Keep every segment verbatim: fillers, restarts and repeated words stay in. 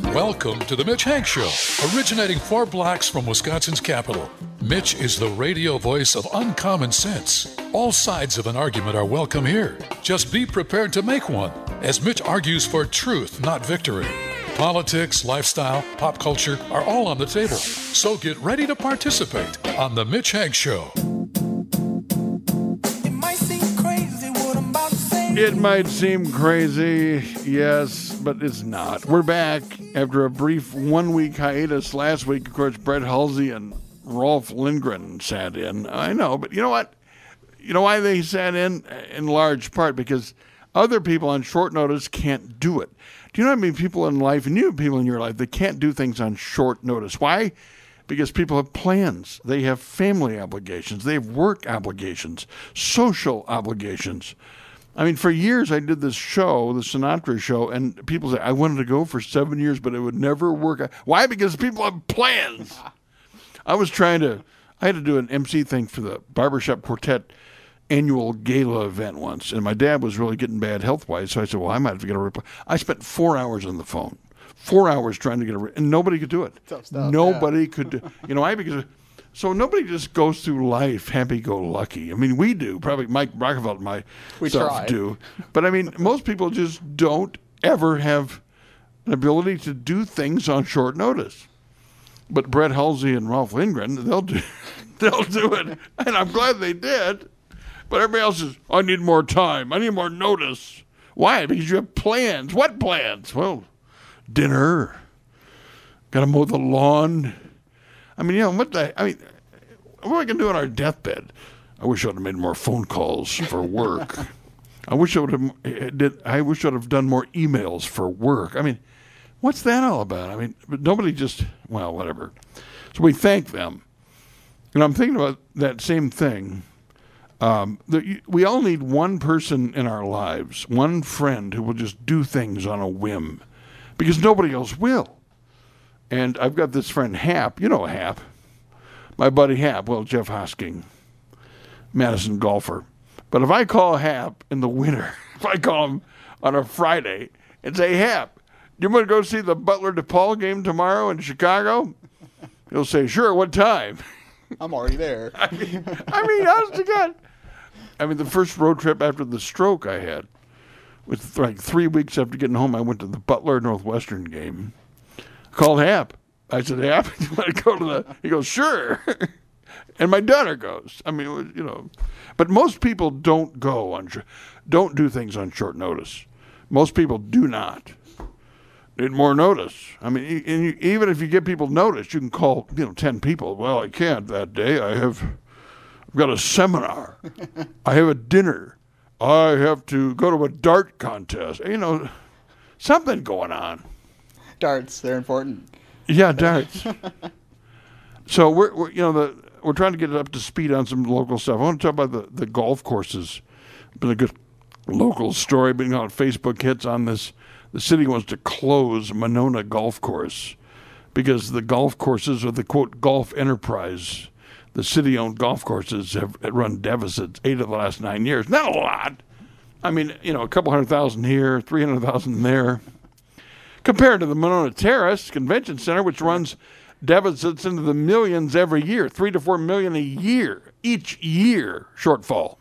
Welcome to the Mitch Hank Show, originating for blacks from Wisconsin's capital. Mitch is the radio voice of uncommon sense. All sides of an argument are welcome here. Just be prepared to make one, as Mitch argues for truth, not victory. Politics, lifestyle, pop culture are all on the table. So get ready to participate on the Mitch Hank Show. It might seem crazy, yes, but it's not. We're back after a brief one-week hiatus. Last week, of course, Brett Halsey and Rolf Lindgren sat in. I know, but you know what? You know why they sat in? In large part because other people on short notice can't do it. Do you know how many people in life, and you have people in your life, that can't do things on short notice? Why? Because people have plans. They have family obligations. They have work obligations, social obligations. I mean, for years I did this show, the Sinatra show, and people say, I wanted to go for seven years, but it would never work. Why? Because people have plans. I was trying to, I had to do an M C thing for the Barbershop Quartet annual gala event once, and my dad was really getting bad health-wise, so I said, well, I might have to get a reply. I spent four hours on the phone, four hours trying to get a re- and nobody could do it. Tough stuff, nobody yeah. could do You know, I because... So nobody just goes through life happy-go-lucky. I mean, we do. Probably Mike Brockeveld and myself do. But, I mean, most people just don't ever have an ability to do things on short notice. But Brett Halsey and Rolf Lindgren, they'll do, they'll do it. And I'm glad they did. But everybody else says, I need more time. I need more notice. Why? Because you have plans. What plans? Well, dinner. Got to mow the lawn. I mean, you know, what the, I mean, what are we going to do on our deathbed? I wish I would have made more phone calls for work. I wish I would have did. I wish I would have done more emails for work. I mean, what's that all about? I mean, but nobody just, well, whatever. So we thank them. And I'm thinking about that same thing. Um, the, we all need one person in our lives, one friend who will just do things on a whim, because nobody else will. And I've got this friend, Hap. You know Hap. My buddy Hap. Well, Jeff Hosking. Madison golfer. But if I call Hap in the winter, if I call him on a Friday and say, Hap, you want to go see the Butler DePaul game tomorrow in Chicago? He'll say, sure, what time? I'm already there. I mean, I mean, honest to God. I mean, the first road trip after the stroke I had, was like three weeks after getting home, I went to the Butler Northwestern game. Called Hap. I said, Hap, you want to go to the... He goes, sure. And my daughter goes. I mean, it was, you know. But most people don't go on... Don't do things on short notice. Most people do not. Need more notice. I mean, and you, even if you give people notice, you can call, you know, ten people. Well, I can't that day. I have... I've got a seminar. I have a dinner. I have to go to a dart contest. You know, something going on. Darts, they're important. Yeah, darts. So we're, we're, you know, the we're trying to get it up to speed on some local stuff. I want to talk about the, the golf courses. Been a good local story. Being on Facebook hits on this. The city wants to close Monona Golf Course because the golf courses are the quote golf enterprise. The city-owned golf courses have run deficits eight of the last nine years. Not a lot. I mean, you know, a couple hundred thousand here, three hundred thousand there. Compared to the Monona Terrace Convention Center, which runs deficits into the millions every year, three to four million a year, each year shortfall.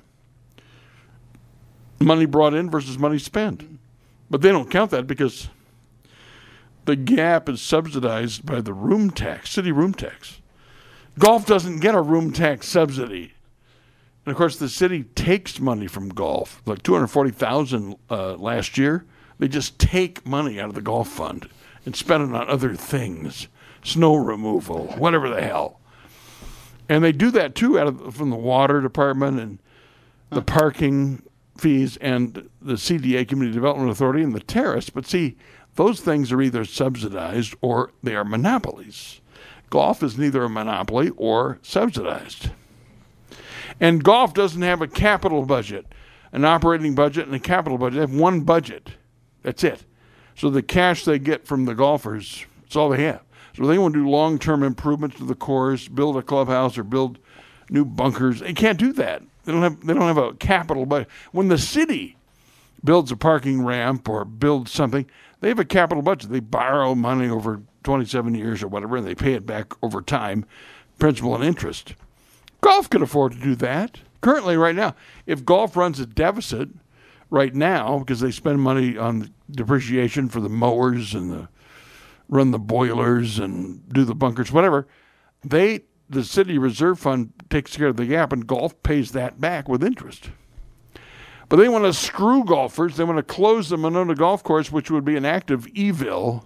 Money brought in versus money spent. But they don't count that because the gap is subsidized by the room tax, city room tax. Golf doesn't get a room tax subsidy. And, of course, the city takes money from golf, like two hundred forty thousand dollars uh, last year. They just take money out of the golf fund and spend it on other things, snow removal, whatever the hell. And they do that, too, out of from the water department and the parking fees and the C D A, Community Development Authority, and the terrace. But, see, those things are either subsidized or they are monopolies. Golf is neither a monopoly or subsidized. And golf doesn't have a capital budget, an operating budget and a capital budget. They have one budget. That's it. So the cash they get from the golfers, that's all they have. So they want to do long-term improvements to the course, build a clubhouse or build new bunkers. They can't do that. They don't have they don't have a capital budget. When the city builds a parking ramp or builds something, they have a capital budget. They borrow money over twenty-seven years or whatever, and they pay it back over time, principal and interest. Golf can afford to do that. Currently, right now, if golf runs a deficit right now because they spend money on depreciation for the mowers and the run the boilers and do the bunkers, whatever, they the city reserve fund takes care of the gap, and golf pays that back with interest. But they want to screw golfers. They want to close the Monona Golf Course, which would be an act of evil.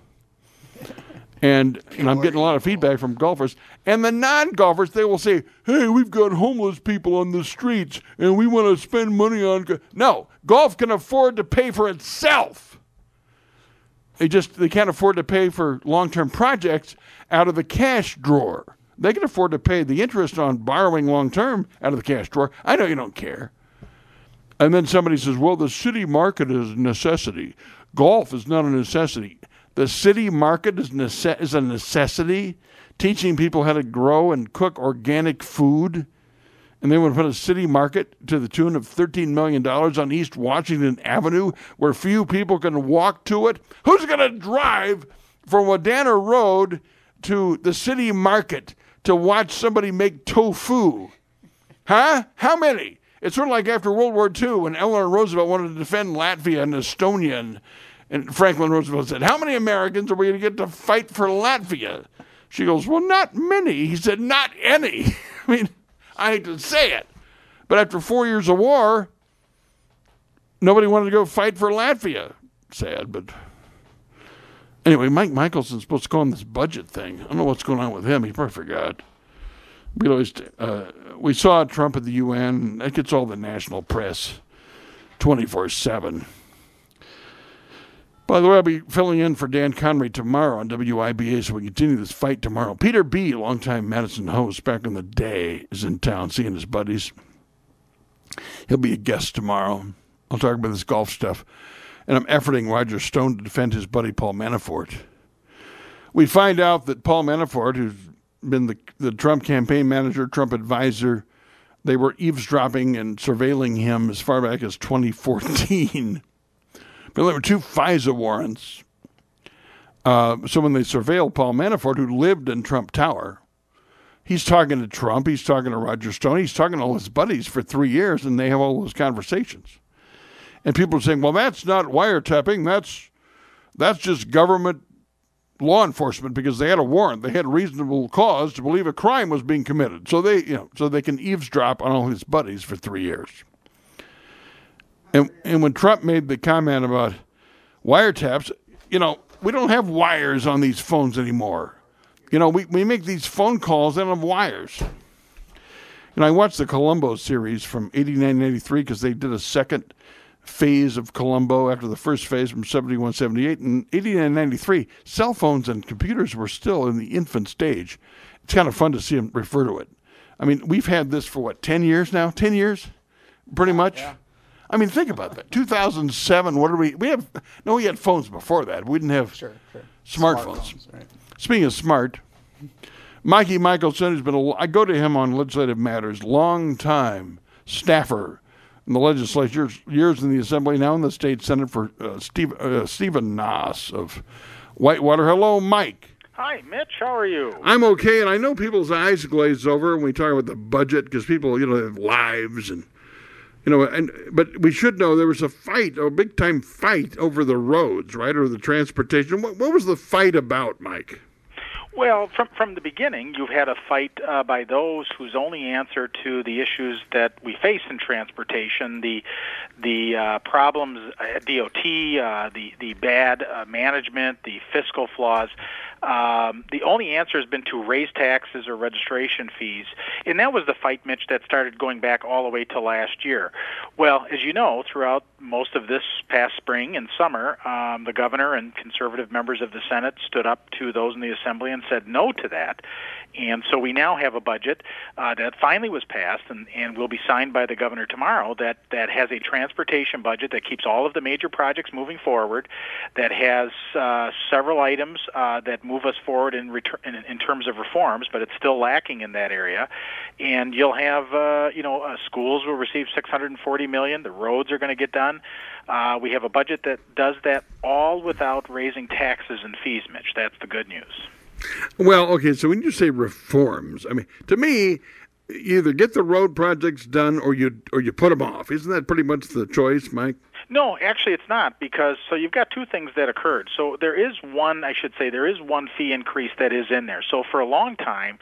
And, and I'm getting a lot of feedback from golfers. And the non-golfers, they will say, hey, we've got homeless people on the streets, and we want to spend money on... Go-. No, golf can afford to pay for itself. They just they can't afford to pay for long-term projects out of the cash drawer. They can afford to pay the interest on borrowing long-term out of the cash drawer. I know you don't care. And then somebody says, well, the city market is a necessity. Golf is not a necessity. The city market is, nece- is a necessity, teaching people how to grow and cook organic food. And they want to put a city market to the tune of thirteen million dollars on East Washington Avenue where few people can walk to it. Who's going to drive from Wadena Road to the city market to watch somebody make tofu? Huh? How many? It's sort of like after World War Two when Eleanor Roosevelt wanted to defend Latvia and Estonia, and, and Franklin Roosevelt said, how many Americans are we going to get to fight for Latvia? She goes, well, not many. He said, not any. I mean, I hate to say it, but after four years of war, nobody wanted to go fight for Latvia. Sad, but anyway, Mike Michelson's supposed to go on this budget thing. I don't know what's going on with him. He probably forgot. We always, uh, we saw Trump at the U N. That gets all the national press twenty-four seven. By the way, I'll be filling in for Dan Connery tomorrow on W I B A, so we continue this fight tomorrow. Peter B., longtime Madison host back in the day, is in town seeing his buddies. He'll be a guest tomorrow. I'll talk about this golf stuff. And I'm efforting Roger Stone to defend his buddy Paul Manafort. We find out that Paul Manafort, who's been the, the Trump campaign manager, Trump advisor, they were eavesdropping and surveilling him as far back as twenty fourteen. But there were two FISA warrants. Uh, so when they surveilled Paul Manafort, who lived in Trump Tower, he's talking to Trump, he's talking to Roger Stone, he's talking to all his buddies for three years, and they have all those conversations. And people are saying, well, that's not wiretapping, that's that's just government law enforcement because they had a warrant. They had reasonable cause to believe a crime was being committed. So they, you know, so they can eavesdrop on all his buddies for three years. And and when Trump made the comment about wiretaps, you know, we don't have wires on these phones anymore. You know, we, we make these phone calls, they don't have wires. And I watched the Columbo series from eighty-nine to eighty-three because they did a second phase of Columbo after the first phase from seventy-one, seventy-eight. And eighty-nine, ninety-three, cell phones and computers were still in the infant stage. It's kind of fun to see them refer to it. I mean, we've had this for, what, ten years now? ten years? Pretty much? Yeah. I mean, think about that. two thousand seven, what are we? We have, no, we had phones before that. We didn't have sure, sure. smartphones. Smartphones, right. Speaking of smart, Mikey Michelson has been, a, I go to him on legislative matters, long time staffer in the legislature, years in the Assembly, now in the State Senate for uh, Steve, uh, Stephen Nass of Whitewater. Hello, Mike. Hi, Mitch. How are you? I'm okay, and I know people's eyes glaze over when we talk about the budget because people, you know, have lives and, you know, and but we should know there was a fight, a big-time fight over the roads, right, or the transportation. What, what was the fight about, Mike? Well, from from the beginning, you've had a fight uh, by those whose only answer to the issues that we face in transportation, the the uh, problems at D O T, uh, the the bad uh, management, the fiscal flaws. Um, the only answer has been to raise taxes or registration fees. And that was the fight, Mitch, that started going back all the way to last year. Well, as you know, throughout most of this past spring and summer, um, the governor and conservative members of the Senate stood up to those in the Assembly and said no to that. And so we now have a budget uh, that finally was passed and, and will be signed by the governor tomorrow that, that has a transportation budget that keeps all of the major projects moving forward, that has uh, several items uh, that move move us forward in, retur- in in terms of reforms, but it's still lacking in that area. And you'll have, uh, you know, uh, schools will receive six hundred forty million dollars. The roads are going to get done. Uh, we have a budget that does that all without raising taxes and fees, Mitch. That's the good news. Well, okay, so when you say reforms, I mean, to me, you either get the road projects done or you or you put them off. Isn't that pretty much the choice, Mike? No, actually it's not, because so you've got two things that occurred. So there is one, I should say, there is one fee increase that is in there. So for a long time,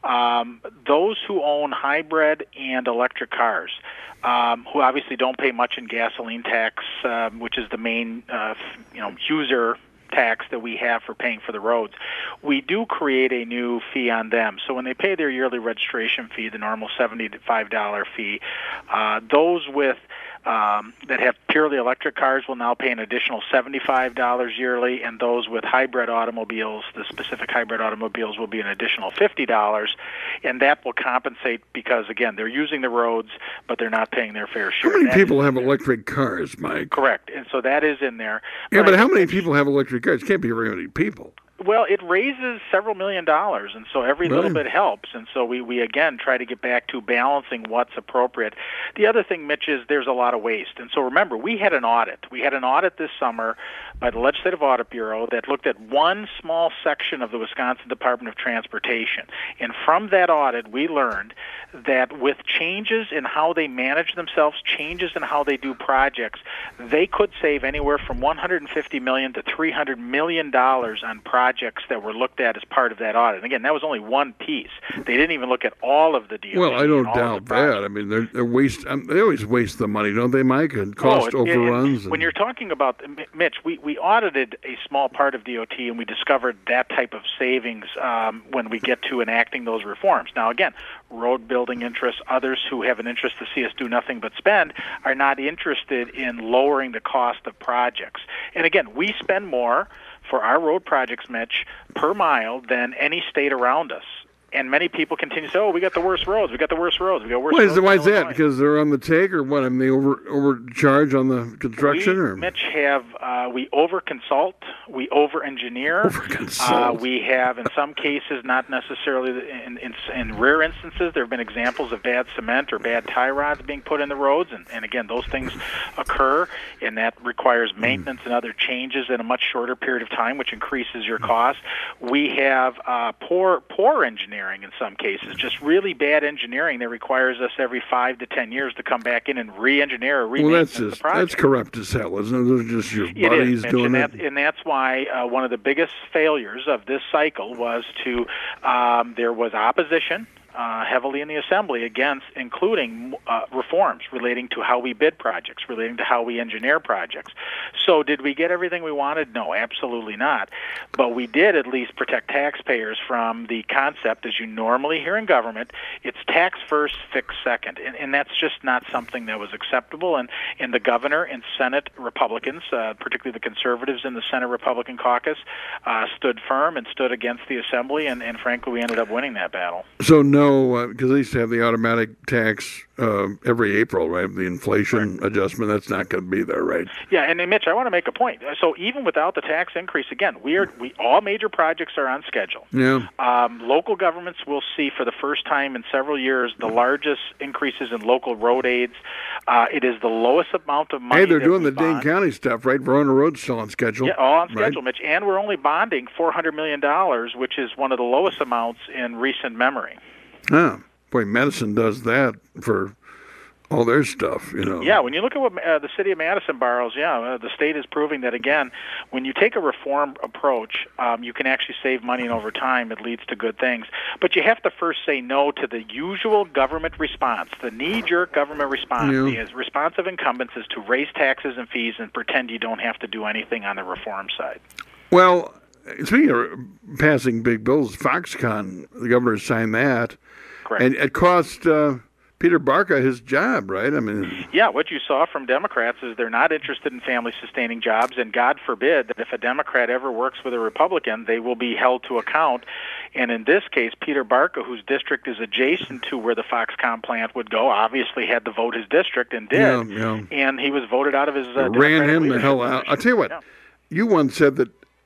um, those who own hybrid and electric cars, um, who obviously don't pay much in gasoline tax, um, which is the main, uh, you know, user tax that we have for paying for the roads, we do create a new fee on them. So when they pay their yearly registration fee, the normal seventy-five dollars fee, uh, those with Um, that have purely electric cars will now pay an additional seventy-five dollars yearly, and those with hybrid automobiles, the specific hybrid automobiles, will be an additional fifty dollars, and that will compensate because, again, they're using the roads, but they're not paying their fair share. How many that people have electric cars, Mike? Correct, and so that is in there. Yeah, but, but how many people have electric cars? It can't be very many people. Well, it raises several million dollars, and so every Right. little bit helps. And so we, we, again, try to get back to balancing what's appropriate. The other thing, Mitch, is there's a lot of waste. And so remember, we had an audit. We had an audit this summer by the Legislative Audit Bureau that looked at one small section of the Wisconsin Department of Transportation. And from that audit, we learned that with changes in how they manage themselves, changes in how they do projects, they could save anywhere from one hundred fifty million dollars to three hundred million dollars on projects that were looked at as part of that audit. And again, that was only one piece. They didn't even look at all of the deals. Well, I don't doubt that. I mean, they're, they're waste. Um, they always waste the money, don't they, Mike? And cost oh, it, overruns. It, and... When you're talking about, Mitch, we, we audited a small part of D O T, and we discovered that type of savings um, when we get to enacting those reforms. Now, again, road building interests, others who have an interest to see us do nothing but spend, are not interested in lowering the cost of projects. And again, we spend more for our road projects, Mitch, per mile than any state around us. And many people continue to say, oh, we got the worst roads, we got the worst roads, we got worse why roads. Is, why is that? Illinois. Because they're on the take, or what? I mean, they over overcharge on the construction? We, or Mitch, have, uh, we over-consult, we over-engineer. Over-consult. Uh, we have, in some cases, not necessarily, in, in, in rare instances, there have been examples of bad cement or bad tie rods being put in the roads. And, and again, those things occur, and that requires maintenance mm. and other changes in a much shorter period of time, which increases your cost. We have uh, poor, poor engineering. In some cases, just really bad engineering that requires us every five to ten years to come back in and re-engineer or re-maintenance well, that's just, the project. That's corrupt as hell, isn't it? Those are just your it buddies is, Mitch, doing and it. That, and that's why uh, one of the biggest failures of this cycle was to um, there was opposition. Uh, heavily in the Assembly against, including uh, reforms relating to how we bid projects, relating to how we engineer projects. So did we get everything we wanted? No, absolutely not. But we did at least protect taxpayers from the concept, as you normally hear in government, it's tax first, fix second. And, and that's just not something that was acceptable. And, and the governor and Senate Republicans, uh, particularly the conservatives in the Senate Republican caucus, uh, stood firm and stood against the Assembly, and, and frankly, we ended up winning that battle. So no No, because uh, they used to have the automatic tax uh, every April, right? The inflation right. adjustment, that's not going to be there, right? Yeah, and, and Mitch, I want to make a point. So even without the tax increase, again, we are we all major projects are on schedule. Yeah. Um, local governments will see for the first time in several years the largest increases in local road aids. Uh, it is the lowest amount of money. Hey, they're that doing we the bond. Dane County stuff, right? Verona Road's still on schedule. Yeah, all on schedule, right? Mitch. And we're only bonding four hundred million dollars, which is one of the lowest amounts in recent memory. Ah, boy, Madison does that for all their stuff, you know. Yeah, when you look at what uh, the city of Madison borrows, yeah, uh, the state is proving that, again, when you take a reform approach, um, you can actually save money, and over time it leads to good things. But you have to first say no to the usual government response, the knee-jerk government response. Yeah. The response of incumbents is to raise taxes and fees and pretend you don't have to do anything on the reform side. Well, speaking of passing big bills, Foxconn, the governor signed that. Correct. And it cost uh, Peter Barca his job, right? I mean, yeah, what you saw from Democrats is they're not interested in family-sustaining jobs, and God forbid that if a Democrat ever works with a Republican, they will be held to account. And in this case, Peter Barca, whose district is adjacent to where the Foxconn plant would go, obviously had to vote his district and did, yeah, yeah. and he was voted out of his uh, ran him the leadership hell out. position. I'll tell you what, Yeah. you once said that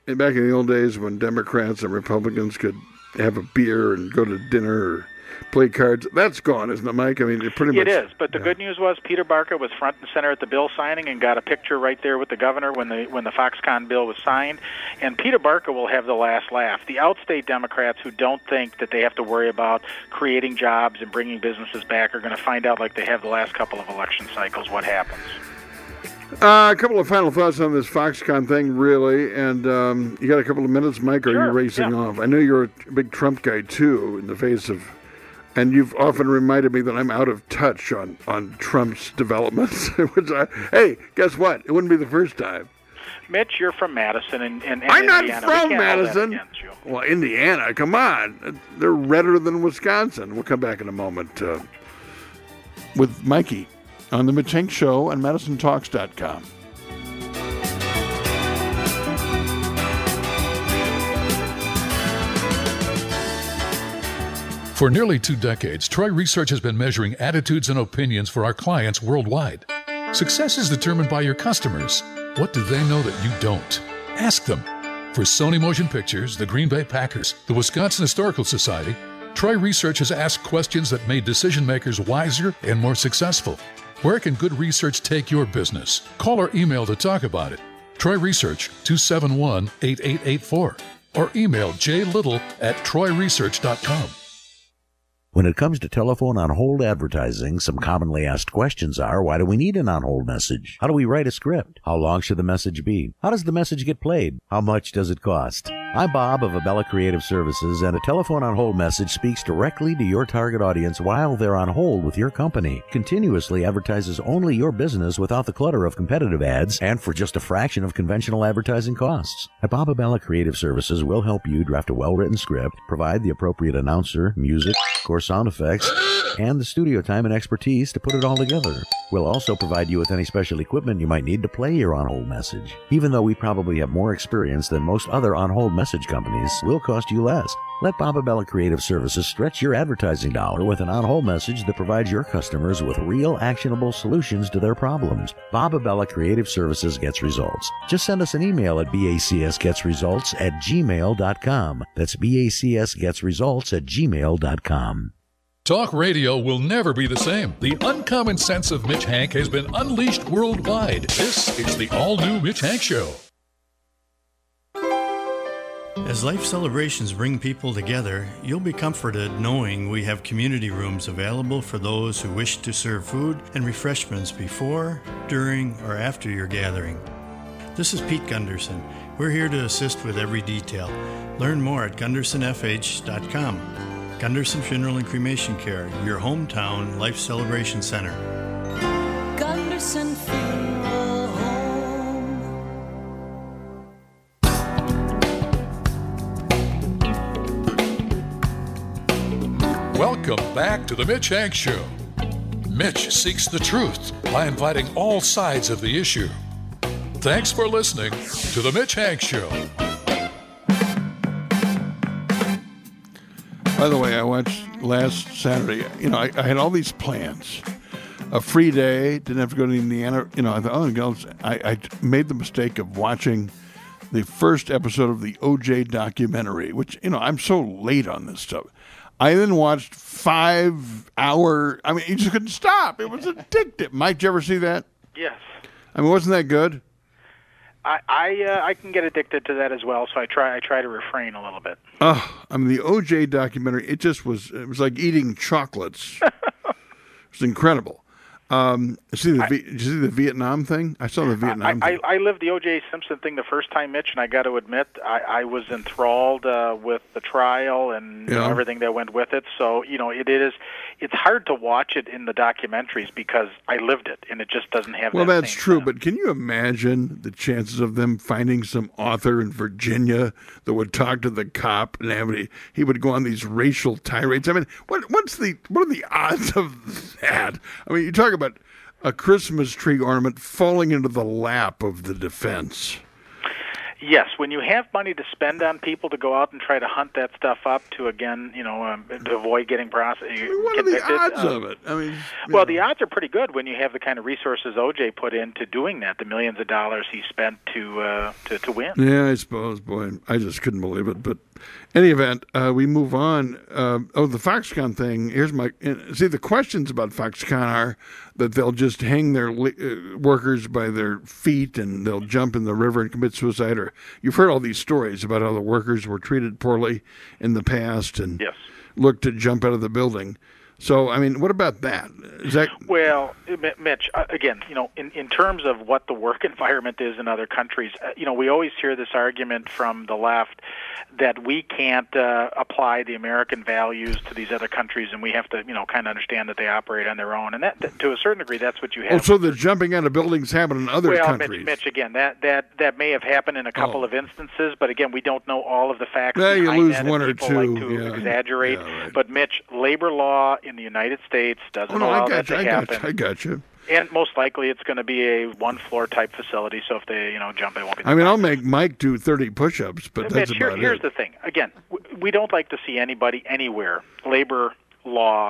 back in the old days when Democrats and Republicans could have a beer and go to dinner or play cards. That's gone, isn't it, Mike? I mean, it pretty much... It is, but the yeah. good news was Peter Barca was front and center at the bill signing and got a picture right there with the governor when the when the Foxconn bill was signed. And Peter Barca will have the last laugh. The outstate Democrats who don't think that they have to worry about creating jobs and bringing businesses back are going to find out, like they have the last couple of election cycles, what happens. Uh, a couple of final thoughts on this Foxconn thing, really. And um, you got a couple of minutes, Mike, or sure, are you racing yeah. off? I know you're a big Trump guy, too, in the face of... And you've often reminded me that I'm out of touch on, on Trump's developments. Which I, hey, guess what? It wouldn't be the first time. Mitch, you're from Madison and, and, and I'm Indiana. not from Madison. Well, Indiana, come on. They're redder than Wisconsin. We'll come back in a moment uh, with Mikey on the Mitch Hank Show on Madison Talks dot com. For nearly two decades, Troy Research has been measuring attitudes and opinions for our clients worldwide. Success is determined by your customers. What do they know that you don't? Ask them. For Sony Motion Pictures, the Green Bay Packers, the Wisconsin Historical Society, Troy Research has asked questions that made decision makers wiser and more successful. Where can good research take your business? Call or email to talk about it. Troy Research, two seven one, eight eight eight four, or email j little at troy research dot com. When it comes to telephone on-hold advertising, some commonly asked questions are, why do we need an on-hold message? How do we write a script? How long should the message be? How does the message get played? How much does it cost? I'm Bob of Abella Creative Services, and a telephone on-hold message speaks directly to your target audience while they're on hold with your company. Continuously advertises only your business without the clutter of competitive ads and for just a fraction of conventional advertising costs. At Bob Abella Creative Services, we'll help you draft a well-written script, provide the appropriate announcer, music, of course, sound effects, and the studio time and expertise to put it all together. We'll also provide you with any special equipment you might need to play your on-hold message. Even though we probably have more experience than most other on-hold message companies, we'll cost you less. Let Bob Abella Creative Services stretch your advertising dollar with an on-hold message that provides your customers with real, actionable solutions to their problems. Bob Abella Creative Services gets results. Just send us an email at bacsgetsresults at gmail dot com. That's bacsgetsresults at gmail dot com. Talk radio will never be the same. The uncommon sense of Mitch Hank has been unleashed worldwide. This is the all-new Mitch Hank Show. As life celebrations bring people together, you'll be comforted knowing we have community rooms available for those who wish to serve food and refreshments before, during, or after your gathering. This is Pete Gunderson. We're here to assist with every detail. Learn more at gunderson f h dot com. Gunderson Funeral and Cremation Care, your hometown life celebration center. Gunderson Funeral Home. Welcome back to the Mitch Hank Show. Mitch seeks the truth by inviting all sides of the issue. Thanks for listening to the Mitch Hank Show. By the way, I watched last Saturday, you know, I, I had all these plans. A free day, didn't have to go to Indiana. You know, I thought, oh, girls, I, I made the mistake of watching the first episode of the O J documentary, which, you know, I'm so late on this stuff. I then watched five hour, I mean, you just couldn't stop. It was addictive. Mike, did you ever see that? Yes. I mean, wasn't that good? I I, uh, I can get addicted to that as well, so I try I try to refrain a little bit. Oh, I mean, the O J documentary, it just was, it was like eating chocolates. It was incredible. Um, see the, I, did you see the Vietnam thing? I saw the Vietnam I, thing. I, I lived the O J Simpson thing the first time, Mitch, and I got to admit, I, I was enthralled uh, with the trial and yeah. you know, everything that went with it. So, you know, it is, it's hard to watch it in the documentaries because I lived it, and it just doesn't have well, that that's same true, sense. But can you imagine the chances of them finding some author in Virginia that would talk to the cop and have any, he would go on these racial tirades? I mean, what what's the what are the odds of that? I mean, you talk about a Christmas tree ornament falling into the lap of the defense. Yes, when you have money to spend on people to go out and try to hunt that stuff up to, again, you know, um, to avoid getting prosecuted. I mean, what are the odds um, of it? I mean, well, know. the odds are pretty good when you have the kind of resources O J put into doing that, the millions of dollars he spent to uh, to, to win. Yeah, I suppose. Boy, I just couldn't believe it. But any event, uh, we move on. Uh, oh, the Foxconn thing. Here's my see. The questions about Foxconn are that they'll just hang their uh, workers by their feet and they'll jump in the river and commit suicide. Or you've heard all these stories about how the workers were treated poorly in the past and yes. looked to jump out of the building. So, I mean, what about that? Is that well, Mitch, uh, again, you know, in, in terms of what the work environment is in other countries, uh, you know, we always hear this argument from the left that we can't uh, apply the American values to these other countries, and we have to, you know, kind of understand that they operate on their own. And that, that to a certain degree, that's what you have. Oh, so the jumping out of buildings happen in other well, countries. Mitch, Mitch, again, that, that, that may have happened in a couple oh. of instances, but again, we don't know all of the facts well, behind you lose that, one and or people two. like to yeah. exaggerate. Yeah, right. But Mitch, labor law in the United States doesn't oh, no, allow I got that you, to I happen. got you, I got you. And most likely, it's going to be a one-floor type facility. So if they, you know, jump, it won't be. I mean, I'll make Mike do thirty push-ups, but that's Mitch, here, about here's it. the thing. Again, we don't like to see anybody anywhere labor law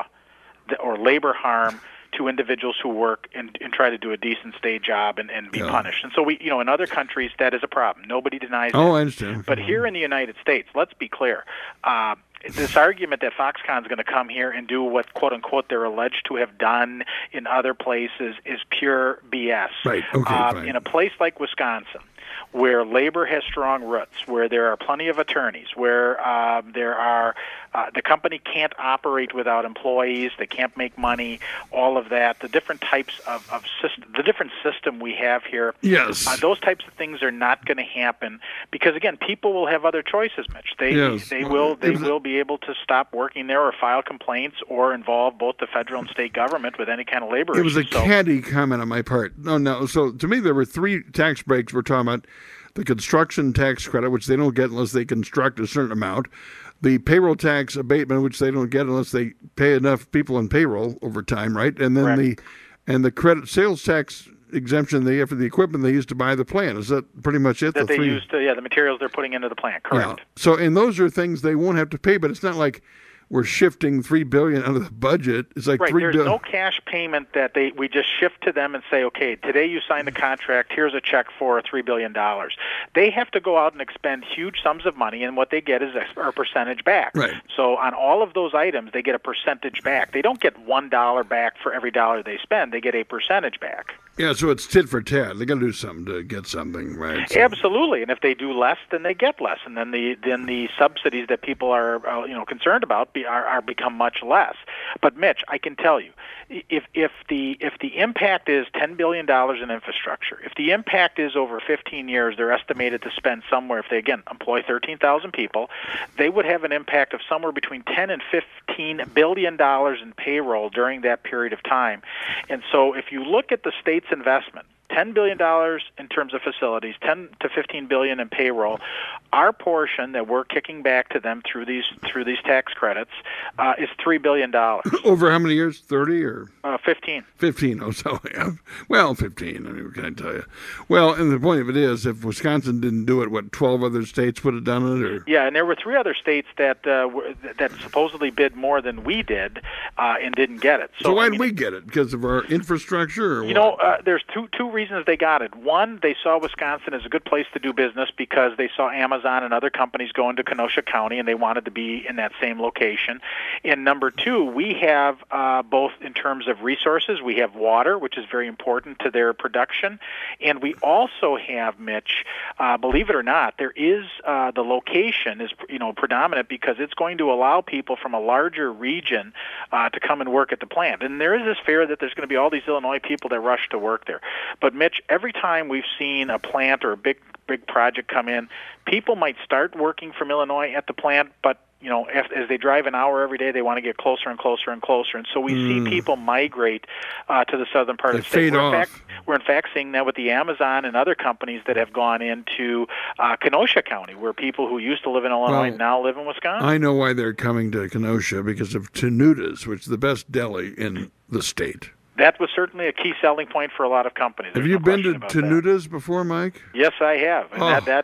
or labor harm to individuals who work and, and try to do a decent state job and, and be yeah. punished. And so we, you know, in other countries that is a problem. Nobody denies that. Oh, I understand. But here in the United States, let's be clear. Uh, this argument that Foxconn is going to come here and do what, quote unquote, they're alleged to have done in other places is pure B S. Right. Okay. Uh, fine. in a place like Wisconsin, where labor has strong roots, where there are plenty of attorneys, where uh, there are uh, the company can't operate without employees, they can't make money, all of that, the different types of, of system, the different system we have here. Yes. Uh, those types of things are not going to happen because again, people will have other choices, Mitch. They yes. they will they Is will be able to stop working there or file complaints or involve both the federal and state government with any kind of labor It was issue. a caddy comment on my part. No, no. So to me, there were three tax breaks we're talking about. The construction tax credit, which they don't get unless they construct a certain amount. The payroll tax abatement, which they don't get unless they pay enough people in payroll over time, right? And then Correct. the and the credit sales tax exemption they have for the equipment they use to buy the plant. Is that pretty much it? That the they three? use to, yeah, the materials they're putting into the plant. Correct. Yeah. So, and those are things they won't have to pay, but it's not like we're shifting three billion dollars out of the budget. It's like right. three There's billion no cash payment that they we just shift to them and say, okay, today you signed the contract. Here's a check for three billion dollars. They have to go out and expend huge sums of money, and what they get is a, a percentage back. Right. So on all of those items, they get a percentage back. They don't get one dollar back for every dollar they spend. They get a percentage back. Yeah, so it's tit for tat. They got to do something to get something, right? So. Absolutely, and if they do less, then they get less, and then the then the subsidies that people are uh, you know concerned about be, are, are become much less. But Mitch, I can tell you, if if the if the impact is ten billion dollars in infrastructure, if the impact is over fifteen years, they're estimated to spend somewhere. If they again employ thirteen thousand people, they would have an impact of somewhere between ten and fifteen billion dollars in payroll during that period of time. And so, if you look at the state's investment, ten billion dollars in terms of facilities, ten to fifteen billion dollars in payroll. Our portion that we're kicking back to them through these through these tax credits uh, is three billion dollars. Over how many years? thirty or? Uh, fifteen. fifteen, oh, so, yeah. Well, fifteen, I mean, what can I tell you? Well, and the point of it is, if Wisconsin didn't do it, what, twelve other states would have done it? Or? Yeah, and there were three other states that uh, were, that supposedly bid more than we did uh, and didn't get it. So, So, why I did mean, we get it? Because of our infrastructure or You what? know, uh, there's two two reasons they got it. One, they saw Wisconsin as a good place to do business because they saw Amazon and other companies going to Kenosha County, and they wanted to be in that same location. And number two, we have uh, both in terms of resources, we have water, which is very important to their production, and we also have, Mitch, uh, believe it or not, there is uh, the location is you know predominant because it's going to allow people from a larger region uh, to come and work at the plant. And there is this fear that there's going to be all these Illinois people that rush to work there. But Mitch, every time we've seen a plant or a big big project come in, people might start working from Illinois at the plant, but you know, as, as they drive an hour every day, they want to get closer and closer and closer, and so we Mm. see people migrate uh, to the southern part They of the state. fade We're off. in fact, we're in fact seeing that with the Amazon and other companies that have gone into uh, Kenosha County, where people who used to live in Illinois Well, now live in Wisconsin. I know why they're coming to Kenosha, because of Tenuta's, which is the best deli in the state. That was certainly a key selling point for a lot of companies. Have There's you no been to question about that. Tenuta's before, Mike? Yes, I have. And Oh. that, that,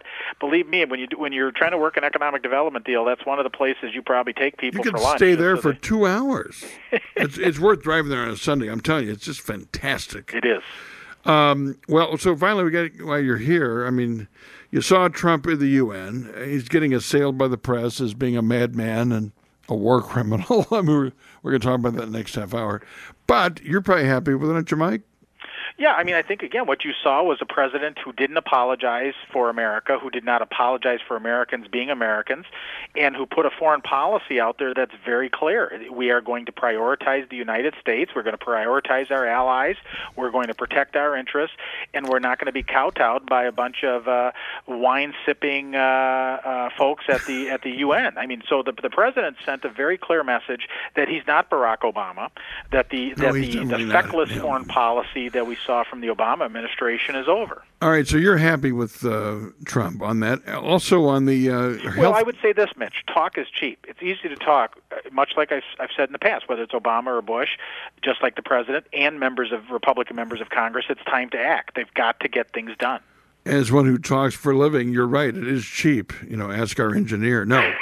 believe me, when you do, when you're trying to work an economic development deal, that's one of the places you probably take people you could for lunch. Stay there so for they... two hours. it's, it's worth driving there on a Sunday. I'm telling you, it's just fantastic. It is. Um, well, so finally, we got while you're here. I mean, you saw Trump at the U N. He's getting assailed by the press as being a madman and a war criminal. I mean, we're, we're going to talk about that next half hour. But you're probably happy with it, aren't you, Mike? Yeah, I mean, I think, again, what you saw was a president who didn't apologize for America, who did not apologize for Americans being Americans, and who put a foreign policy out there that's very clear. We are going to prioritize the United States. We're going to prioritize our allies. We're going to protect our interests, and we're not going to be kowtowed by a bunch of uh, wine-sipping uh, uh, folks at the at the U N. I mean, so the the president sent a very clear message that he's not Barack Obama, that the No, that he's the, the definitely not. feckless Yeah. foreign policy that we saw from the Obama administration is over. All right, so you're happy with uh, Trump on that. Also on the uh, health... Well, I would say this, Mitch. Talk is cheap. It's easy to talk, uh, much like I've, I've said in the past, whether it's Obama or Bush, just like the president and members of Republican members of Congress, it's time to act. They've got to get things done. As one who talks for a living, you're right. It is cheap. You know, ask our engineer. No.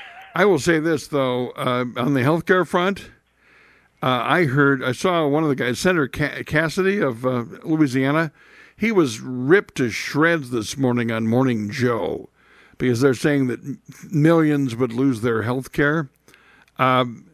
I will say this, though. Uh, on the healthcare front, uh, I heard, I saw one of the guys, Senator Ca- Cassidy of uh, Louisiana. He was ripped to shreds this morning on Morning Joe because they're saying that millions would lose their health care. Um,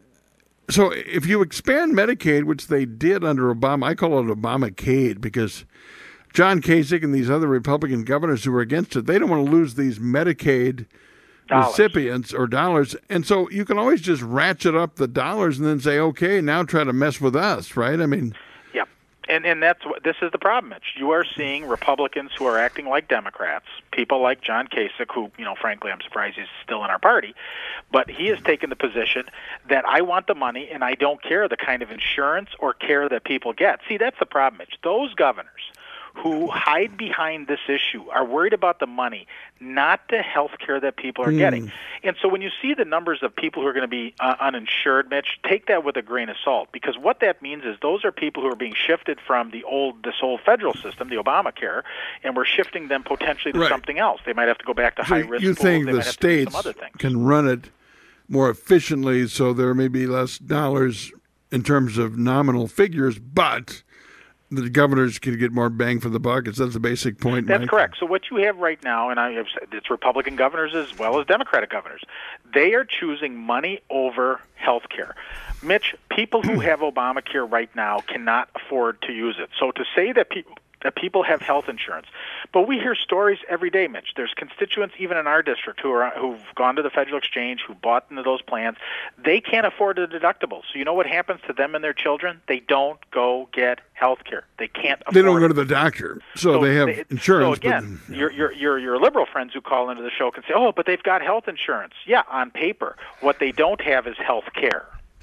so if you expand Medicaid, which they did under Obama, I call it Obamacade because John Kasich and these other Republican governors who are against it, they don't want to lose these Medicaid Dollars. recipients or dollars. And so you can always just ratchet up the dollars and then say, okay, now try to mess with us, right? I mean... Yeah. And and that's what this is the problem, Mitch. You are seeing Republicans who are acting like Democrats, people like John Kasich, who, you know, frankly, I'm surprised he's still in our party, but he has taken the position that I want the money and I don't care the kind of insurance or care that people get. See, that's the problem, Mitch. Those governors who hide behind this issue are worried about the money, not the health care that people are mm. getting. And so when you see the numbers of people who are going to be uh, uninsured, Mitch, take that with a grain of salt, because what that means is those are people who are being shifted from the old, this old federal system, the Obamacare, and we're shifting them potentially to right. something else. They might have to go back to so high-risk you schools. think they the might have to do states some other things. can run it more efficiently so there may be less dollars in terms of nominal figures, but the governors can get more bang for the buck? Is that the basic point, That's Mike? correct. So what you have right now, and I have said it's Republican governors as well as Democratic governors, they are choosing money over health care. Mitch, people who have Obamacare right now cannot afford to use it. So to say that people that people have health insurance. But we hear stories every day, Mitch. There's constituents even in our district who are who've gone to the federal exchange, who bought into those plans. They can't afford the deductibles. So you know what happens to them and their children? They don't go get health care. They can't afford They don't go it. to the doctor, so, So they have they- insurance. So again, but, your, your your your liberal friends who call into the show can say, "Oh, but they've got health insurance." Yeah, on paper. What they don't have is health care.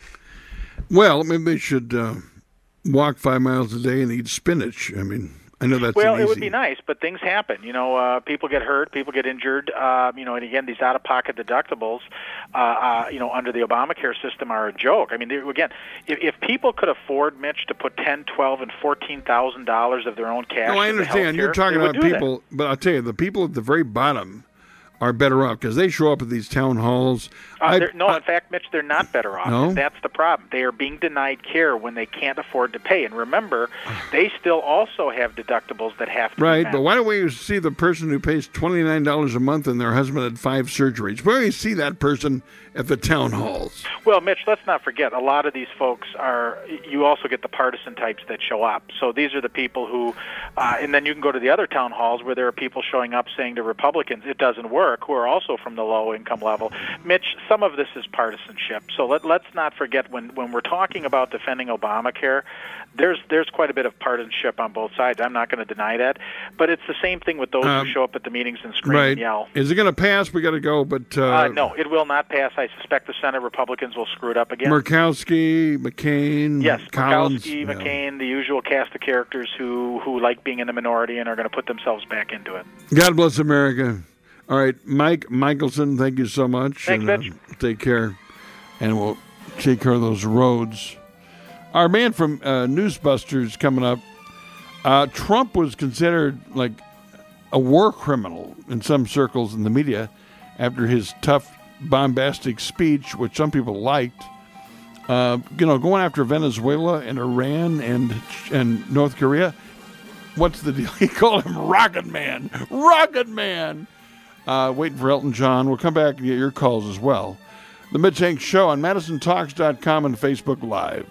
well, maybe they should uh, walk five miles a day and eat spinach. I mean, I know that's Well, an it easy. would be nice, but things happen. You know, uh, people get hurt, people get injured. Um, you know, and again, these out-of-pocket deductibles, uh, uh, you know, under the Obamacare system are a joke. I mean, they, again, if, if people could afford, Mitch, to put ten, twelve, and fourteen thousand dollars of their own cash. No, I into understand. You're healthcare, talking they would about do that. people, but I'll tell you, the people at the very bottom are better off because they show up at these town halls. Uh, I- they're- no, I- in fact, Mitch, they're not better off. No? And that's the problem. They are being denied care when they can't afford to pay. And remember, they still also have deductibles that have to be Right, met. but why don't we see the person who pays twenty-nine dollars a month and their husband had five surgeries? Why don't we see that person at the town halls? Well, Mitch, let's not forget, a lot of these folks are, you also get the partisan types that show up. So these are the people who, uh, and then you can go to the other town halls where there are people showing up saying to Republicans, it doesn't work, who are also from the low income level. Mitch, some of this is partisanship. So let, let's not forget when, when we're talking about defending Obamacare, there's there's quite a bit of partisanship on both sides. I'm not going to deny that. But it's the same thing with those Um, who show up at the meetings and scream Right. and yell. Is it going to pass? We got to go, but uh, Uh, no, it will not pass. I suspect the Senate Republicans will screw it up again. Murkowski, McCain, Yes, Collins. Murkowski, yeah. McCain, the usual cast of characters who, who like being in the minority and are going to put themselves back into it. God bless America. All right, Mike Michelson, thank you so much. Thanks, and, uh, Mitch. take care, and we'll take care of those roads. Our man from uh, Newsbusters coming up. Uh, Trump was considered like a war criminal in some circles in the media after his tough, bombastic speech, which some people liked. Uh, you know, going after Venezuela and Iran and and North Korea. What's the deal? He called him Rocket Man. Rocket Man. Uh, waiting for Elton John. We'll come back and get your calls as well. The Mitch Hank Show on Madison Talks dot com and Facebook Live.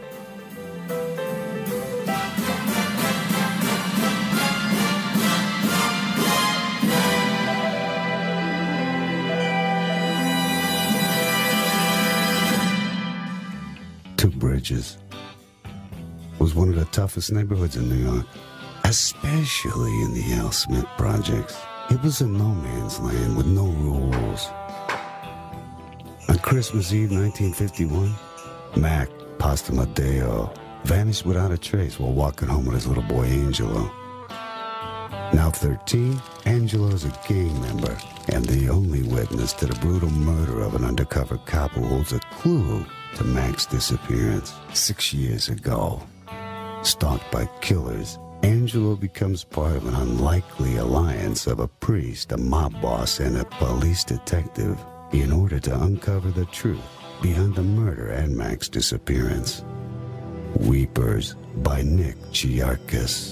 Two Bridges was one of the toughest neighborhoods in New York, especially in the Al Smith projects. It was a no man's land with no rules. On Christmas Eve nineteen fifty-one, Mac Postamadeo vanished without a trace while walking home with his little boy Angelo. Now thirteen, Angelo is a gang member and the only witness to the brutal murder of an undercover cop who holds a clue to Mac's disappearance. Six years ago, stalked by killers, Angelo becomes part of an unlikely alliance of a priest, a mob boss, and a police detective in order to uncover the truth behind the murder and Mac's disappearance. Weepers by Nick Chiarkis.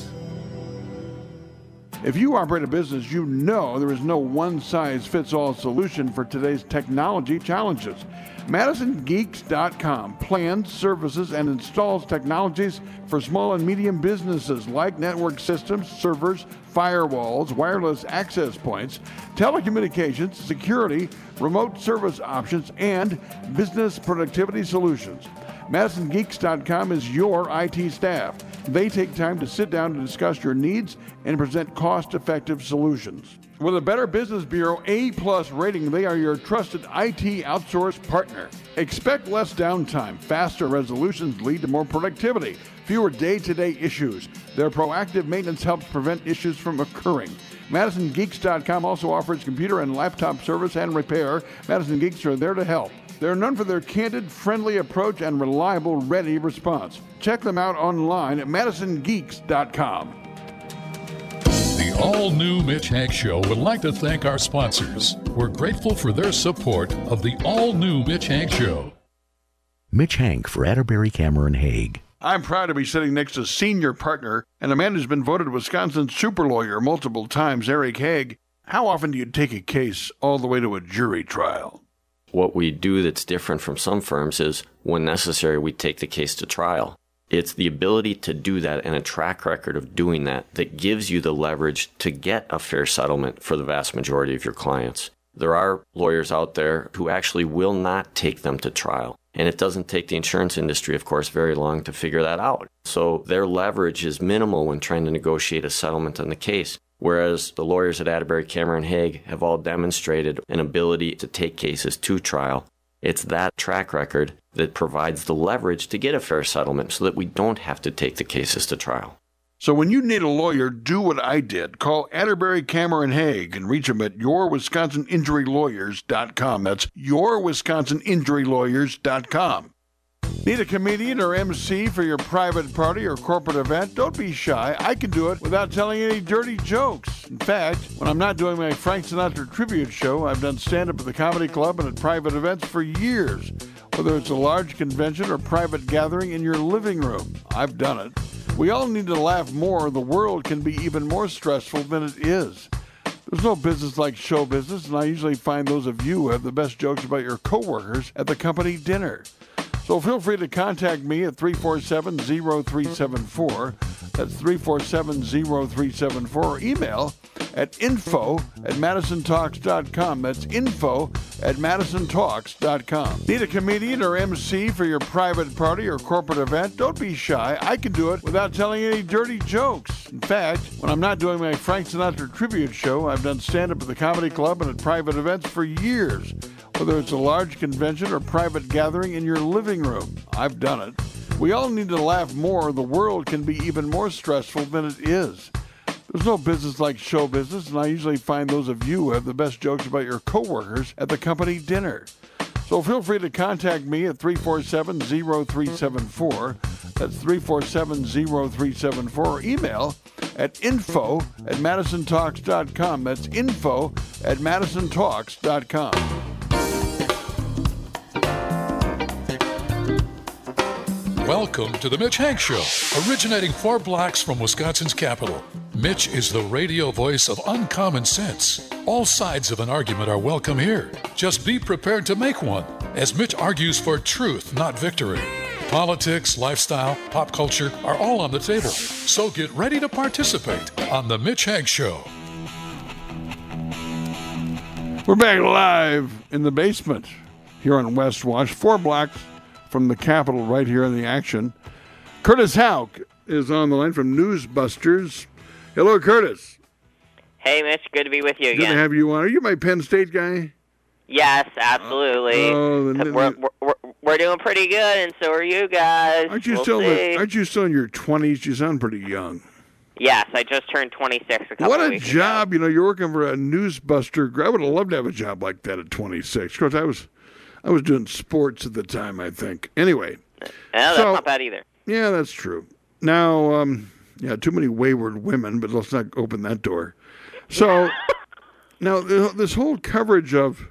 If you operate a business, you know there is no one-size-fits-all solution for today's technology challenges. Madison Geeks dot com plans, services, and installs technologies for small and medium businesses like network systems, servers, firewalls, wireless access points, telecommunications, security, remote service options, and business productivity solutions. Madison Geeks dot com is your I T staff. They take time to sit down to discuss your needs and present cost-effective solutions. With a Better Business Bureau A-plus rating, they are your trusted I T outsource partner. Expect less downtime. Faster resolutions lead to more productivity, fewer day-to-day issues. Their proactive maintenance helps prevent issues from occurring. Madison Geeks dot com also offers computer and laptop service and repair. Madison Geeks are there to help. They're known for their candid, friendly approach and reliable, ready response. Check them out online at Madison Geeks dot com. The all-new Mitch Hank Show would like to thank our sponsors. We're grateful for their support of the all-new Mitch Hank Show. Mitch Hank for Atterbury, Cameron, Hague. I'm proud to be sitting next to senior partner and a man who's been voted Wisconsin's super lawyer multiple times, Eric Hague. How often do you take a case all the way to a jury trial? What we do that's different from some firms is, when necessary, we take the case to trial. It's the ability to do that and a track record of doing that that gives you the leverage to get a fair settlement for the vast majority of your clients. There are lawyers out there who actually will not take them to trial. And it doesn't take the insurance industry, of course, very long to figure that out. So their leverage is minimal when trying to negotiate a settlement on the case. Whereas the lawyers at Atterbury, Cameron, Hague have all demonstrated an ability to take cases to trial. It's that track record that provides the leverage to get a fair settlement so that we don't have to take the cases to trial. So when you need a lawyer, do what I did. Call Atterbury, Cameron, Hague and reach them at your wisconsin injury lawyers dot com. That's your wisconsin injury lawyers dot com. Need a comedian or M C for your private party or corporate event? Don't be shy. I can do it without telling any dirty jokes. In fact, when I'm not doing my Frank Sinatra tribute show, I've done stand-up at the comedy club and at private events for years. Whether it's a large convention or private gathering in your living room, I've done it. We all need to laugh more. The world can be even more stressful than it is. There's no business like show business, and I usually find those of you who have the best jokes about your coworkers at the company dinner. So feel free to contact me at three four seven, zero three seven four. That's three four seven, zero three seven four. Or email at info at madison talks dot com. That's info at madison talks dot com. Need a comedian or M C for your private party or corporate event? Don't be shy. I can do it without telling any dirty jokes. In fact, when I'm not doing my Frank Sinatra tribute show, I've done stand-up at the comedy club and at private events for years. Whether it's a large convention or private gathering in your living room, I've done it. We all need to laugh more. The world can be even more stressful than it is. There's no business like show business, and I usually find those of you who have the best jokes about your coworkers at the company dinner. So feel free to contact me at three four seven, zero three seven four. That's three four seven, zero three seven four. Or email at info at madison talks dot com. That's info at madison talks dot com. Welcome to the Mitch Hank Show, originating four blocks from Wisconsin's capital. Mitch is the radio voice of uncommon sense. All sides of an argument are welcome here. Just be prepared to make one, as Mitch argues for truth, not victory. Politics, lifestyle, pop culture are all on the table. So get ready to participate on the Mitch Hank Show. We're back live in the basement here on West Wash, four blocks from the Capitol, right here in the action. Curtis Houck is on the line from Newsbusters. Hello, Curtis. Hey, Mitch. Good to be with you Good again. to have you on. Are you my Penn State guy? Yes, absolutely. Oh, the, we're, we're, we're doing pretty good, and so are you guys. Aren't you we'll still? see. Aren't you still in your twenties? You sound pretty young. Yes, I just turned twenty-six a couple What a weeks job! ago. You know, you're working for a Newsbuster. I would have loved to have a job like that at twenty-six. Of course, I was, I was doing sports at the time, I think. Anyway. No, that's so, not bad either. Yeah, that's true. Now, um, yeah, too many wayward women, but let's not open that door. So, now this whole coverage of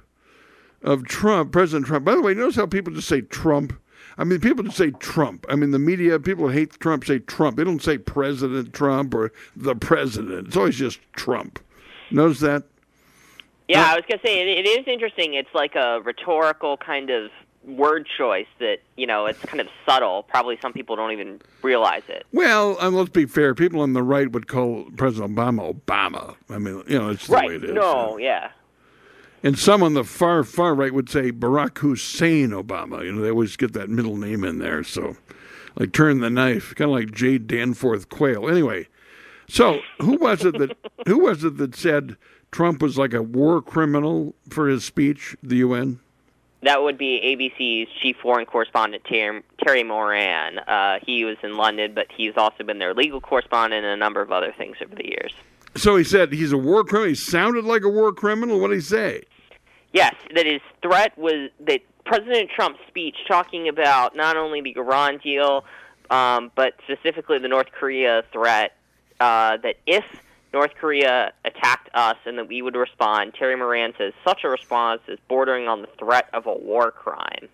of Trump, President Trump. By the way, notice how people just say Trump. I mean, people just say Trump. I mean, the media, people who hate Trump say Trump. They don't say President Trump or the president. It's always just Trump. Notice that? Yeah, uh, I was going to say, it, it is interesting. It's like a rhetorical kind of word choice that, you know, it's kind of subtle. Probably some people don't even realize it. Well, and let's be fair. People on the right would call President Obama Obama. I mean, you know, it's the right. way it is. No, yeah. And some on the far, far right would say Barack Hussein Obama. You know, they always get that middle name in there. So, like, turn the knife, kind of like Jade Danforth Quayle. Anyway, so who was it that who was it that said Trump was like a war criminal for his speech, the U N? That would be A B C's chief foreign correspondent, Terry, Terry Moran. Uh, he was in London, but he's also been their legal correspondent and a number of other things over the years. So he said he's a war criminal. He sounded like a war criminal. What did he say? Yes, that his threat was that President Trump's speech talking about not only the Iran deal, um, but specifically the North Korea threat, uh, that if North Korea attacked us and that we would respond, Terry Moran says such a response is bordering on the threat of a war crime.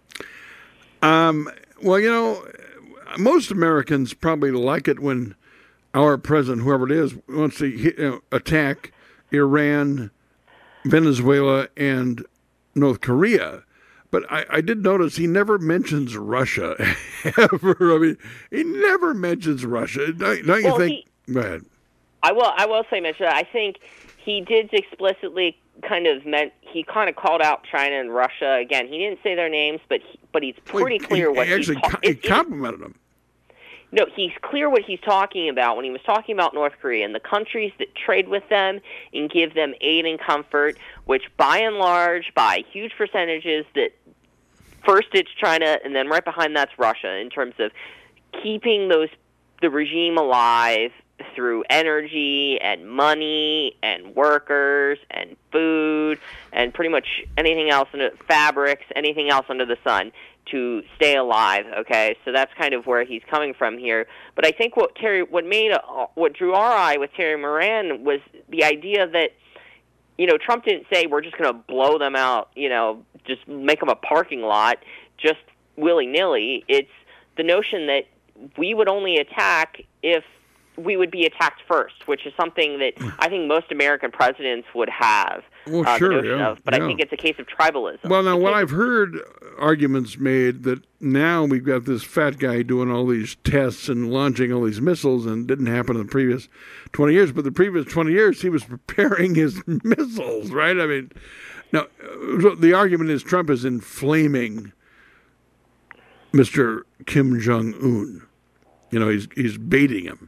Um, well, you know, most Americans probably like it when our president, whoever it is, wants to hit, you know, attack Iran, Venezuela, and North Korea. But I, I did notice he never mentions Russia, ever. I mean, he never mentions Russia. Don't, don't you well, think? He, Go ahead. I will. I will say, Mitch, I think he did explicitly kind of meant he kind of called out China and Russia again. He didn't say their names, but he, but he's pretty well, clear he, what he actually he's ta- he it, complimented them. No, he's clear what he's talking about when he was talking about North Korea and the countries that trade with them and give them aid and comfort, which by and large, by huge percentages, that first it's China and then right behind that's Russia in terms of keeping those the regime alive through energy and money and workers and food and pretty much anything else, fabrics, anything else under the sun to stay alive. Okay, so that's kind of where he's coming from here. But I think what Terry, what made, what drew our eye with Terry Moran was the idea that, you know, Trump didn't say we're just going to blow them out, you know, just make them a parking lot, just willy-nilly. It's the notion that we would only attack if we would be attacked first, which is something that I think most American presidents would have well, uh, sure, the notion yeah, of. But yeah. I think it's a case of tribalism. Well, now, what I've heard arguments made that now we've got this fat guy doing all these tests and launching all these missiles, and it didn't happen in the previous twenty years. But the previous twenty years, he was preparing his missiles, right? I mean, now, the argument is Trump is inflaming Mister Kim Jong-un. You know, he's he's baiting him.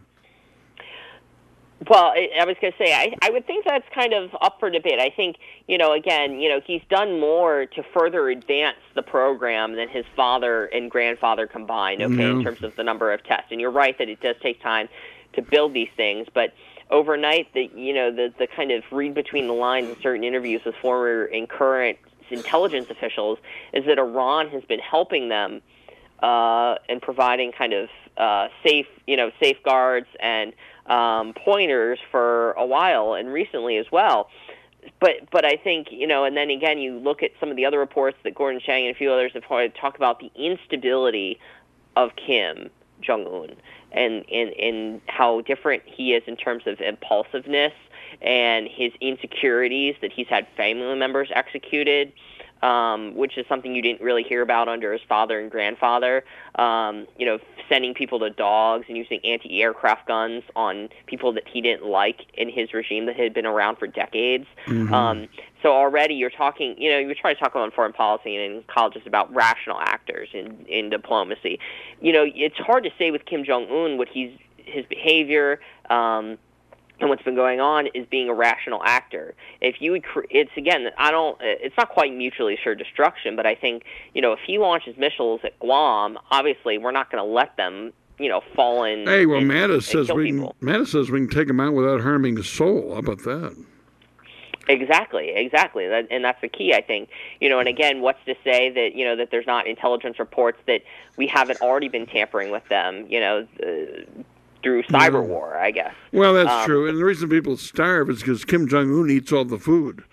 Well, I, I was going to say, I, I would think that's kind of up for debate. I think, you know, again, you know, he's done more to further advance the program than his father and grandfather combined, okay, Mm-hmm. in terms of the number of tests. And you're right that it does take time to build these things, but overnight, the you know, the, the kind of read between the lines in certain interviews with former and current intelligence officials is that Iran has been helping them uh, and providing kind of uh, safe, you know, safeguards and um, pointers for a while and recently as well. But but I think, you know, and then again, you look at some of the other reports that Gordon Chang and a few others have talked about the instability of Kim Jong-un and, and, and how different he is in terms of impulsiveness and his insecurities that he's had family members executed, um, which is something you didn't really hear about under his father and grandfather. Um, you know, sending people to dogs and using anti-aircraft guns on people that he didn't like in his regime that had been around for decades. Mm-hmm. Um, so already you're talking, you know, you're trying to talk about foreign policy and in colleges about rational actors in, in diplomacy. You know, it's hard to say with Kim Jong-un what he's, his behavior, um, and what's been going on is being a rational actor. If you would, cre- it's again, I don't, it's not quite mutually assured destruction, but I think, you know, if he launches missiles at Guam, obviously we're not going to let them, you know, fall in. Hey, well, and, Mattis and says we can, Mattis says we can take them out without harming the soul. How about that? Exactly, exactly, that, and that's the key, I think. You know, and again, what's to say that, you know, that there's not intelligence reports that we haven't already been tampering with them, you know, uh, through cyber yeah. war, I guess. Well, that's um, true, and the reason people starve is because Kim Jong-un eats all the food.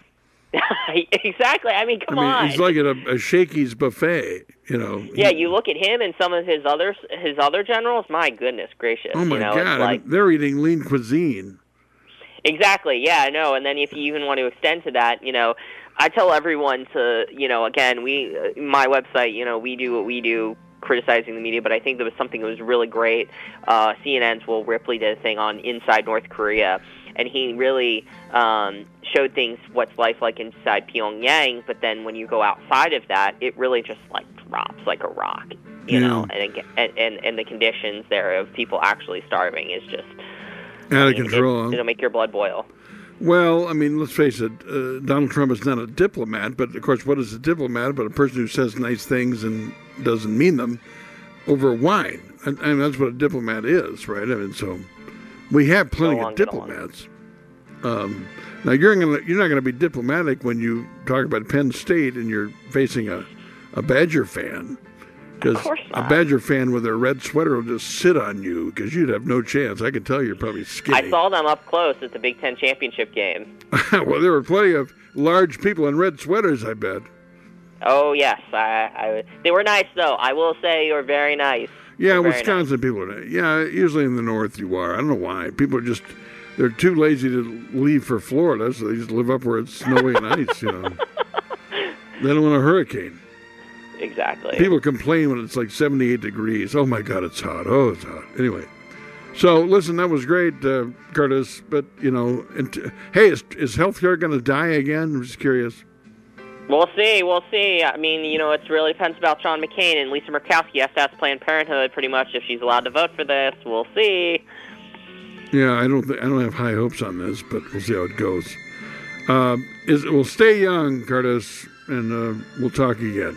Exactly. I mean, come I mean, on. He's like at a, a Shakey's buffet, you know. Yeah, he, you look at him and some of his other his other generals. My goodness gracious! Oh my you know, God, it's like, I mean, they're eating lean cuisine. Exactly. Yeah, I know. And then if you even want to extend to that, you know, I tell everyone to, you know, again, we, uh, my website, you know, we do what we do, criticizing the media, but I think there was something that was really great. Uh, C N N's Will Ripley did a thing on Inside North Korea, and he really um, showed things, what's life like inside Pyongyang, but then when you go outside of that, it really just, like, drops like a rock, you yeah. know, and, and, and, and the conditions there of people actually starving is just out I of mean, control. It, it'll make your blood boil. Well, I mean, let's face it, uh, Donald Trump is not a diplomat, but of course, what is a diplomat but a person who says nice things and doesn't mean them over wine? And, and that's what a diplomat is, right? I mean, so we have plenty on, of diplomats. Um, now, you're, gonna, you're not going to be diplomatic when you talk about Penn State and you're facing a, a Badger fan. Because a Badger fan with a red sweater will just sit on you because you'd have no chance. I can tell you're probably skinny. I saw them up close at the Big Ten championship game. Well, there were plenty of large people in red sweaters, I bet. Oh, yes. I, I, they were nice, though. I will say you were very nice. Yeah, very Wisconsin nice. people are nice. Yeah, usually in the north you are. I don't know why. People are just, they're too lazy to leave for Florida, so they just live up where it's snowy and ice, you know. They don't want a hurricane. Exactly. People complain when it's like seventy-eight degrees. Oh, my God, it's hot. Oh, it's hot. Anyway. So, listen, that was great, uh, Curtis. But, you know, and t- hey, is, is healthcare going to die again? I'm just curious. We'll see. We'll see. I mean, you know, it really depends about John McCain. And Lisa Murkowski has to ask Planned Parenthood pretty much if she's allowed to vote for this. We'll see. Yeah, I don't th- I don't have high hopes on this, but we'll see how it goes. Uh, is We'll stay young, Curtis, and uh, we'll talk again.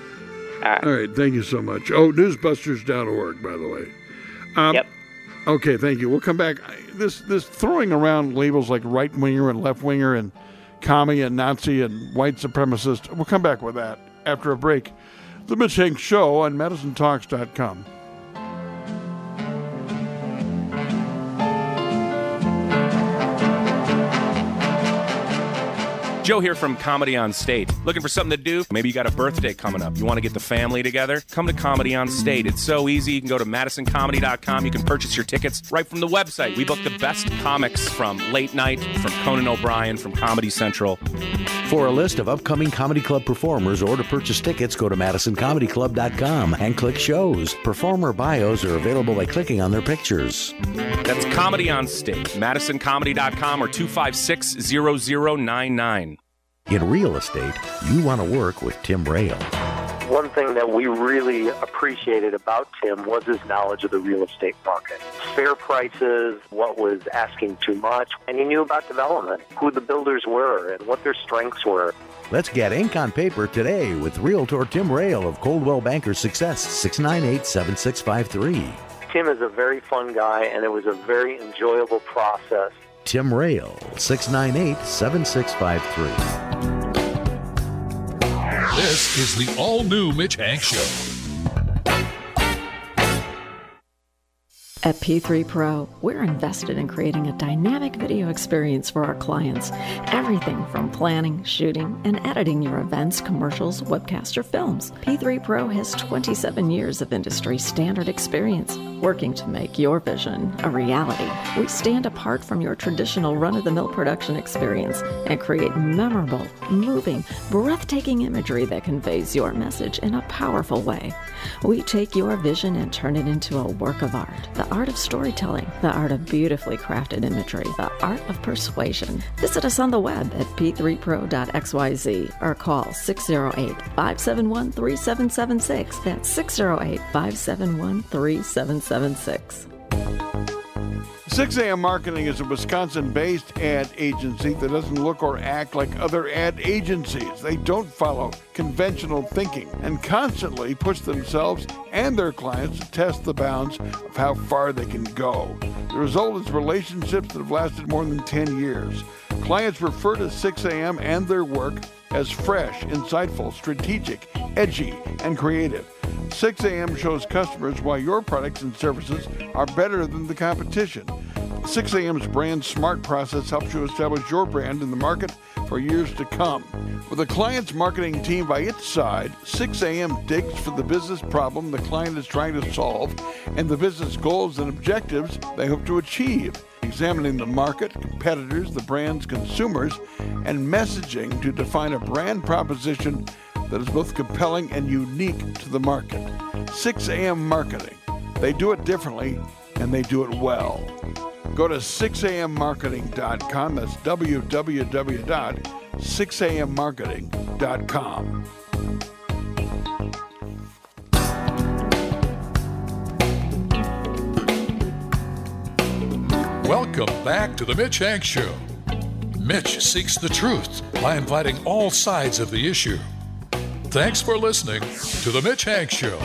All right. All right, thank you so much. Oh, newsbusters dot org, by the way. Um, yep. Okay, thank you. We'll come back. This this throwing around labels like right-winger and left-winger and commie and Nazi and white supremacist, we'll come back with that after a break. The Mitch Hanks Show on Medicine Talks dot com. Joe here from Comedy on State. Looking for something to do? Maybe you got a birthday coming up. You want to get the family together? Come to Comedy on State. It's so easy. You can go to Madison Comedy dot com. You can purchase your tickets right from the website. We book the best comics from Late Night, from Conan O'Brien, from Comedy Central. For a list of upcoming comedy club performers or to purchase tickets, go to Madison Comedy Club dot com and click shows. Performer bios are available by clicking on their pictures. That's Comedy on State. Madison Comedy dot com or two five six, zero zero nine nine. In real estate, you want to work with Tim Rail. One thing that we really appreciated about Tim was his knowledge of the real estate market. Fair prices, what was asking too much, and he knew about development, who the builders were, and what their strengths were. Let's get ink on paper today with Realtor Tim Rail of Coldwell Banker Success, six nine eight, seven six five three. Tim is a very fun guy, and it was a very enjoyable process. Tim Rail, six nine eight, seven six five three. This is the all-new Mitch Hanks Show. At P three Pro, we're invested in creating a dynamic video experience for our clients. Everything from planning, shooting, and editing your events, commercials, webcasts, or films. P three Pro has twenty-seven years of industry standard experience, working to make your vision a reality. We stand apart from your traditional run-of-the-mill production experience and create memorable, moving, breathtaking imagery that conveys your message in a powerful way. We take your vision and turn it into a work of art. The art of storytelling, the art of beautifully crafted imagery, the art of persuasion. Visit us on the web at p three pro dot x y z or call six oh eight, five seven one, three seven seven six. That's six oh eight, five seven one, three seven seven six. six a.m. Marketing is a Wisconsin-based ad agency that doesn't look or act like other ad agencies. They don't follow conventional thinking and constantly push themselves and their clients to test the bounds of how far they can go. The result is relationships that have lasted more than ten years. Clients refer to six a.m. and their work as fresh, insightful, strategic, edgy, and creative. six a.m. shows customers why your products and services are better than the competition. six a.m.'s brand smart process helps you establish your brand in the market for years to come. With a client's marketing team by its side, six a.m. digs for the business problem the client is trying to solve and the business goals and objectives they hope to achieve, examining the market, competitors, the brand's consumers, and messaging to define a brand proposition that is both compelling and unique to the market. six a.m. Marketing. They do it differently, and they do it well. Go to six a m marketing dot com. That's w w w dot six a m marketing dot com. Welcome back to the Mitch Hanks Show. Mitch seeks the truth by inviting all sides of the issue. Thanks for listening to the Mitch Hanks Show.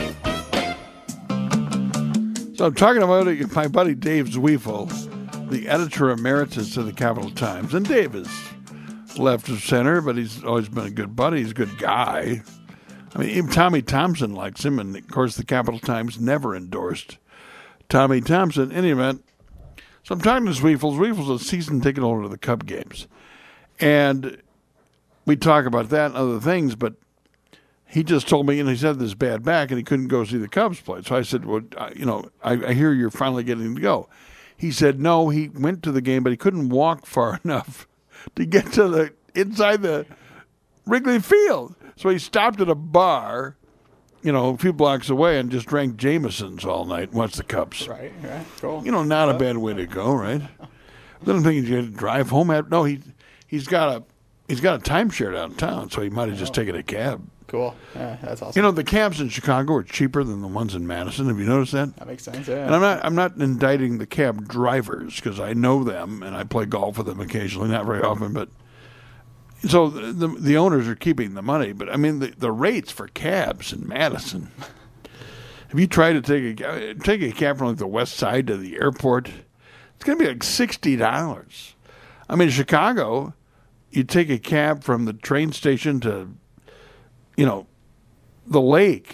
So I'm talking about my buddy Dave Zwiefel, the editor emeritus of the Capital Times. And Dave is left of center, but he's always been a good buddy. He's a good guy. I mean, even Tommy Thompson likes him, and of course the Capital Times never endorsed Tommy Thompson. In any event, so I'm talking to Zwiefel. Zwiefel's a season ticket holder to the Cub games. And we talk about that and other things, but he just told me, and he's had this bad back, and he couldn't go see the Cubs play. So I said, well, I, you know, I, I hear you're finally getting to go. He said, no, he went to the game, but he couldn't walk far enough to get to the inside the Wrigley Field. So he stopped at a bar, you know, a few blocks away and just drank Jameson's all night and watched the Cubs. Right, right, cool. You know, not a bad way to go, right? Then I'm thinking he's going to drive home. At, no, he, he's got a he's got a timeshare downtown, so he might have just taken a cab. Cool. Yeah, that's awesome. You know, the cabs in Chicago are cheaper than the ones in Madison. Have you noticed that? That makes sense, yeah. And I'm not I'm not indicting the cab drivers because I know them and I play golf with them occasionally, not very often, but so the the, the owners are keeping the money. But I mean, the, the rates for cabs in Madison. Have you tried to take a take a cab from like the west side to the airport? It's going to be like sixty dollars. I mean, in Chicago, you take a cab from the train station to, you know, the lake,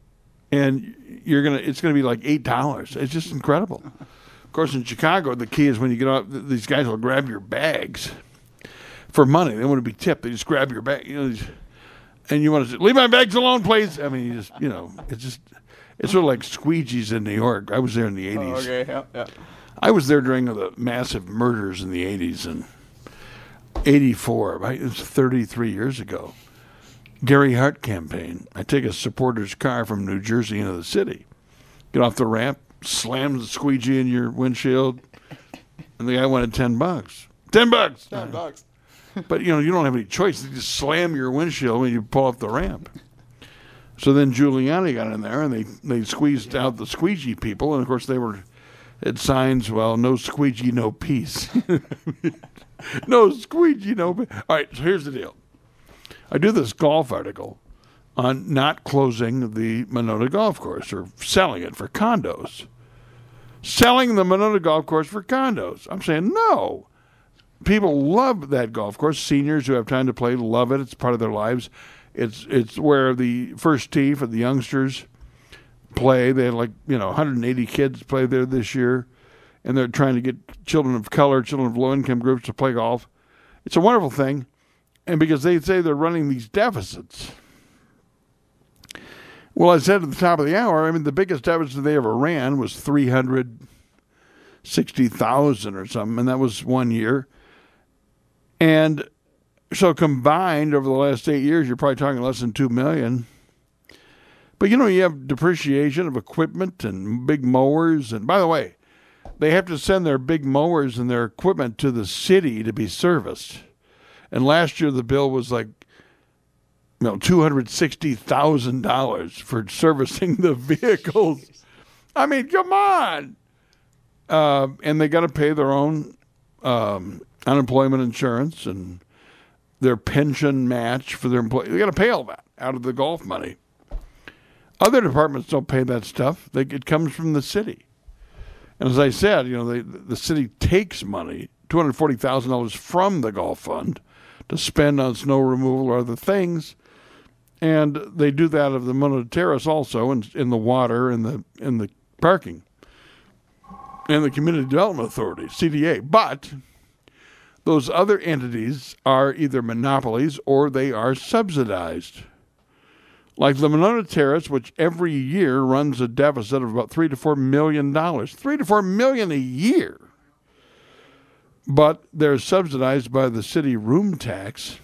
and you're gonna it's gonna be like eight dollars. It's just incredible. Of course, in Chicago, the key is when you get off, these guys will grab your bags for money. They want to be tipped. They just grab your bag, you know, and you want to say, leave my bags alone, please. I mean, you just you know, it's just it's sort of like squeegees in New York. I was there in the eighties. Oh, okay, yeah, yeah. I was there during the massive murders in the eighties and eighty-four. Right? It was thirty-three years ago. Gary Hart campaign. I take a supporter's car from New Jersey into the city, get off the ramp, slam the squeegee in your windshield, and the guy wanted ten bucks. Ten bucks. Ten bucks. But you know you don't have any choice. They just slam your windshield when you pull off the ramp. So then Giuliani got in there and they they squeezed out the squeegee people, and of course they were had signs. Well, no squeegee, no peace. No squeegee, no peace. All right. So here's the deal. I do this golf article on not closing the Monona Golf Course or selling it for condos. Selling the Monona Golf Course for condos. I'm saying no. People love that golf course. Seniors who have time to play love it. It's part of their lives. It's it's where the first tee for the youngsters play. They had like, you know, one hundred eighty kids play there this year, and they're trying to get children of color, children of low-income groups to play golf. It's a wonderful thing, and because they say they're running these deficits. Well, I said at the top of the hour, I mean, the biggest deficit they ever ran was three hundred sixty thousand or something, and that was one year. And so combined over the last eight years, you're probably talking less than two million dollars. But, you know, you have depreciation of equipment and big mowers. And by the way, they have to send their big mowers and their equipment to the city to be serviced. And last year the bill was like, you know, two hundred sixty thousand dollars for servicing the vehicles. I mean, come on. Uh, and they got to pay their own um, unemployment insurance and their pension match for their employees. They got to pay all that out of the golf money. Other departments don't pay that stuff. They, it comes from the city. And as I said, you know, they, the city takes money, two hundred forty thousand dollars from the golf fund to spend on snow removal or other things. And they do that of the Monona Terrace also, in, in the water and the in the parking. And the Community Development Authority, C D A. But those other entities are either monopolies or they are subsidized. Like the Monona Terrace, which every year runs a deficit of about three to four million dollars. Three to four million a year. But they're subsidized by the city room tax.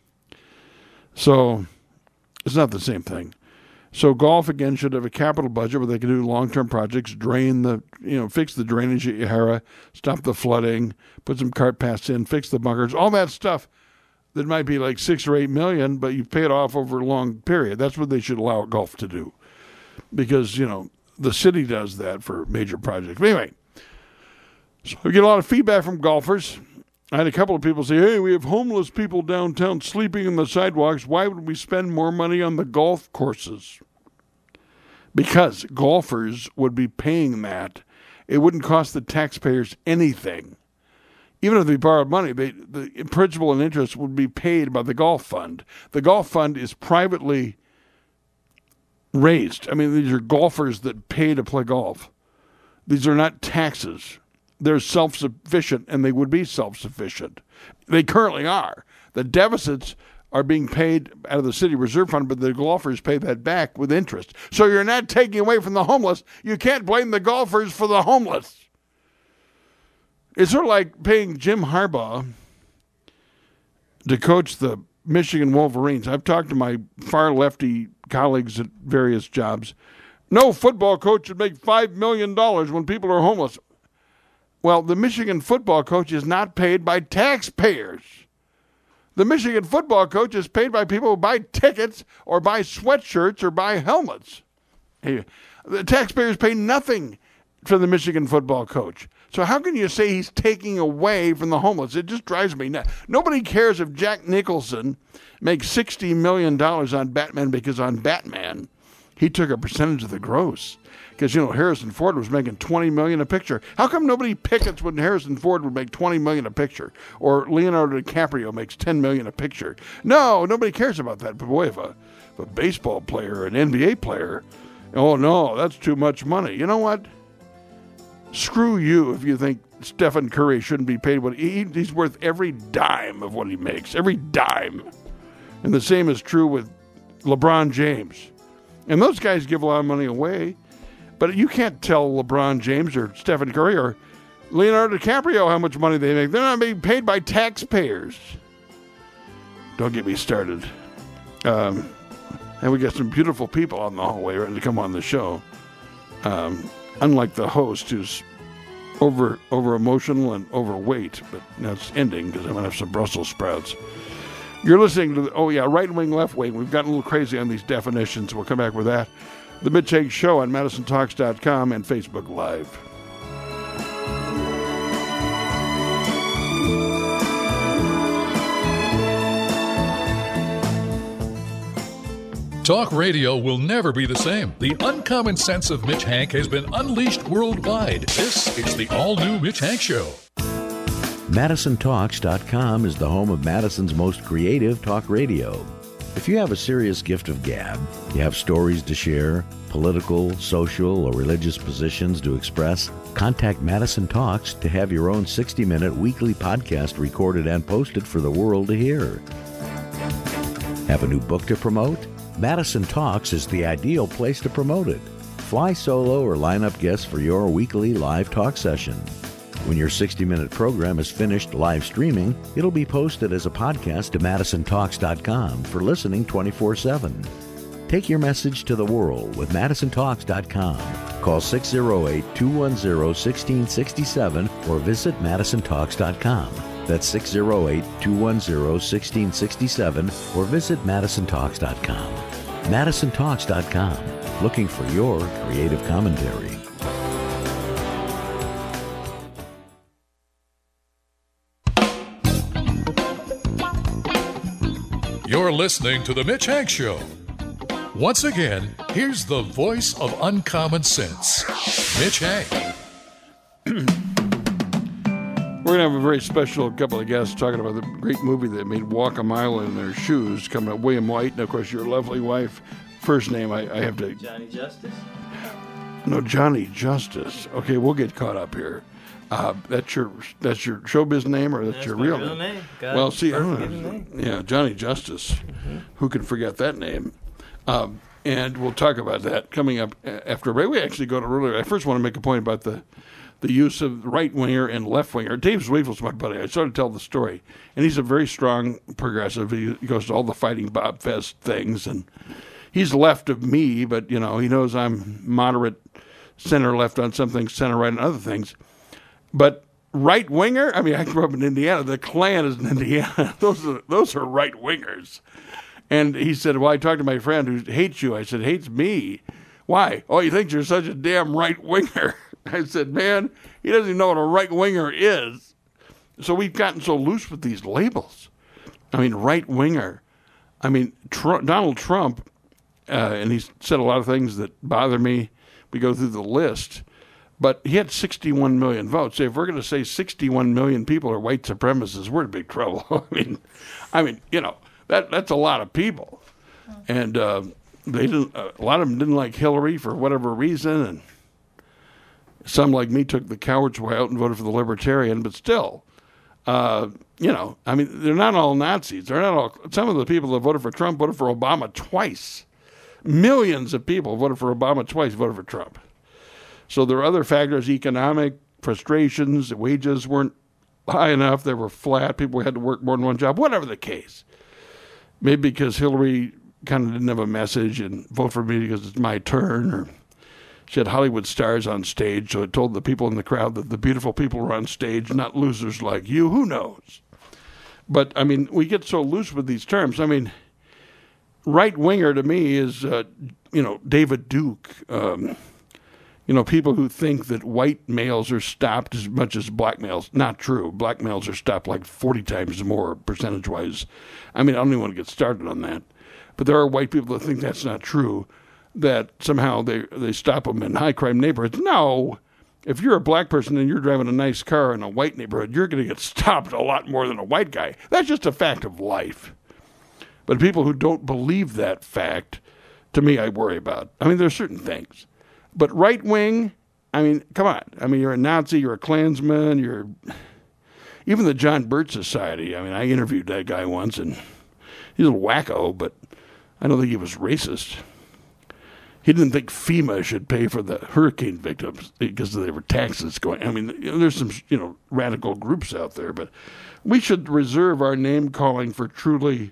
So it's not the same thing. So golf, again, should have a capital budget where they can do long-term projects, drain the, you know, fix the drainage at Yahara, stop the flooding, put some cart paths in, fix the bunkers, all that stuff that might be like six or eight million, but you pay it off over a long period. That's what they should allow golf to do. Because, you know, the city does that for major projects. But anyway, so we get a lot of feedback from golfers. I had a couple of people say, hey, we have homeless people downtown sleeping in the sidewalks. Why would we spend more money on the golf courses? Because golfers would be paying that. It wouldn't cost the taxpayers anything. Even if they borrowed money, they, the principal and interest would be paid by the golf fund. The golf fund is privately raised. I mean, these are golfers that pay to play golf. These are not taxes. They're self-sufficient, and they would be self-sufficient. They currently are. The deficits are being paid out of the city reserve fund, but the golfers pay that back with interest. So you're not taking away from the homeless. You can't blame the golfers for the homeless. It's sort of like paying Jim Harbaugh to coach the Michigan Wolverines. I've talked to my far lefty colleagues at various jobs. No football coach should make five million dollars when people are homeless. Well, the Michigan football coach is not paid by taxpayers. The Michigan football coach is paid by people who buy tickets or buy sweatshirts or buy helmets. Hey, the taxpayers pay nothing for the Michigan football coach. So how can you say he's taking away from the homeless? It just drives me nuts. Nobody cares if Jack Nicholson makes sixty million dollars on Batman because on Batman, he took a percentage of the gross. Because, you know, Harrison Ford was making twenty million dollars a picture. How come nobody pickets when Harrison Ford would make twenty million dollars a picture? Or Leonardo DiCaprio makes ten million dollars a picture? No, nobody cares about that. But boy, if a, if a baseball player, an N B A player, oh no, that's too much money. You know what? Screw you if you think Stephen Curry shouldn't be paid what he, he's worth every dime of what he makes. Every dime. And the same is true with LeBron James. And those guys give a lot of money away. But you can't tell LeBron James or Stephen Curry or Leonardo DiCaprio how much money they make. They're not being paid by taxpayers. Don't get me started. Um, and we got some beautiful people on the hallway ready to come on the show. Um, unlike the host who's over over emotional and overweight. But now it's ending because I'm going to have some Brussels sprouts. You're listening to, the, oh yeah, right wing, left wing. We've gotten a little crazy on these definitions. We'll come back with that. The Mitch Hague Show on Madison Talks dot com and Facebook Live. Talk radio will never be the same. The uncommon sense of Mitch Hank has been unleashed worldwide. This is the all-new Mitch Hank Show. Madison Talks dot com is the home of Madison's most creative talk radio. If you have a serious gift of gab, you have stories to share, political, social, or religious positions to express, contact Madison Talks to have your own sixty-minute weekly podcast recorded and posted for the world to hear. Have a new book to promote? Madison Talks is the ideal place to promote it. Fly solo or line up guests for your weekly live talk session. When your sixty-minute program is finished live streaming, it'll be posted as a podcast to madison talks dot com for listening twenty-four seven. Take your message to the world with madison talks dot com. Call six oh eight, two one oh, one six six seven or visit madison talks dot com. That's six oh eight, two one oh, one six six seven or visit madison talks dot com. madison talks dot com. Looking for your creative commentary. You're listening to The Mitch Hanks Show. Once again, here's the voice of uncommon sense, Mitch Hank. We're going to have a very special couple of guests talking about the great movie that made Walk a Mile in Their Shoes, coming up. William White, and of course your lovely wife. First name, I, I have to... Johnny Justice? No, Johnny Justice. Okay, we'll get caught up here. Uh, that's your that's your showbiz name, or that's, that's your my real, real name? name. God, well, see, I don't know. Name. Yeah, Johnny Justice. Mm-hmm. Who can forget that name? Um, and we'll talk about that coming up after a break. We actually go to earlier. I first want to make a point about the the use of right winger and left winger. Dave Zwiefel's my buddy. I started to tell the story, and he's a very strong progressive. He goes to all the Fighting Bob Fest things, and he's left of me, but you know he knows I'm moderate, center left on some things, center right on other things. But right winger, I mean, I grew up in Indiana. The Klan is in Indiana. Those are those are right wingers. And he said, well, I talked to my friend who hates you. I said, hates me? Why? Oh, he thinks you're such a damn right winger. I said, man, he doesn't even know what a right winger is. So we've gotten so loose with these labels. I mean, right winger. I mean, Trump, Donald Trump, uh, and he's said a lot of things that bother me. We go through the list. But he had sixty-one million votes. If we're going to say sixty-one million people are white supremacists, we're in big trouble. I mean, I mean, you know, that that's a lot of people, and uh, they didn't. Uh, a lot of them didn't like Hillary for whatever reason, and some like me took the coward's way out and voted for the Libertarian. But still, uh, you know, I mean, they're not all Nazis. They're not all. Some of the people that voted for Trump voted for Obama twice. Millions of people voted for Obama twice. Voted for Trump. So there are other factors, economic frustrations, wages weren't high enough, they were flat, people had to work more than one job, whatever the case. Maybe because Hillary kind of didn't have a message and vote for me because it's my turn, or she had Hollywood stars on stage, so it told the people in the crowd that the beautiful people were on stage, not losers like you, who knows? But, I mean, we get so loose with these terms. I mean, right winger to me is, uh, you know, David Duke, um, you know, people who think that white males are stopped as much as black males. Not true. Black males are stopped like forty times more percentage-wise. I mean, I don't even want to get started on that. But there are white people that think that's not true, that somehow they, they stop them in high-crime neighborhoods. No. If you're a black person and you're driving a nice car in a white neighborhood, you're going to get stopped a lot more than a white guy. That's just a fact of life. But people who don't believe that fact, to me, I worry about. I mean, there are certain things. But right wing, I mean, come on. I mean, you're a Nazi, you're a Klansman, you're... Even the John Birch Society, I mean, I interviewed that guy once, and he's a wacko, but I don't think he was racist. He didn't think FEMA should pay for the hurricane victims because there were taxes going. I mean, you know, there's some, you know, radical groups out there, but we should reserve our name calling for truly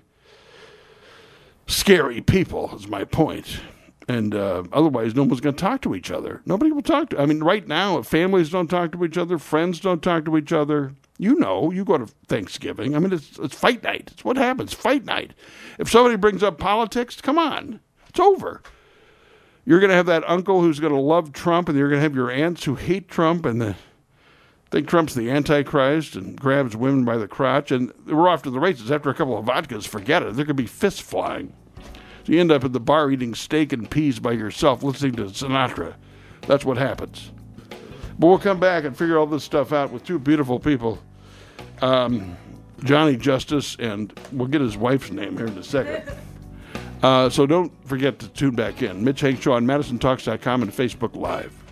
scary people, is my point. And uh, otherwise, no one's going to talk to each other. Nobody will talk to. I mean, right now, families don't talk to each other, friends don't talk to each other. You know, you go to Thanksgiving. I mean, it's it's fight night. It's what happens, fight night. If somebody brings up politics, come on, it's over. You're going to have that uncle who's going to love Trump, and you're going to have your aunts who hate Trump and the, think Trump's the Antichrist and grabs women by the crotch, and we're off to the races. After a couple of vodkas, forget it. There could be fists flying. So you end up at the bar eating steak and peas by yourself, listening to Sinatra. That's what happens. But we'll come back and figure all this stuff out with two beautiful people, um, Johnny Justice, and we'll get his wife's name here in a second. Uh, so don't forget to tune back in. Mitch Hank Show on Madison Talks dot com and Facebook Live.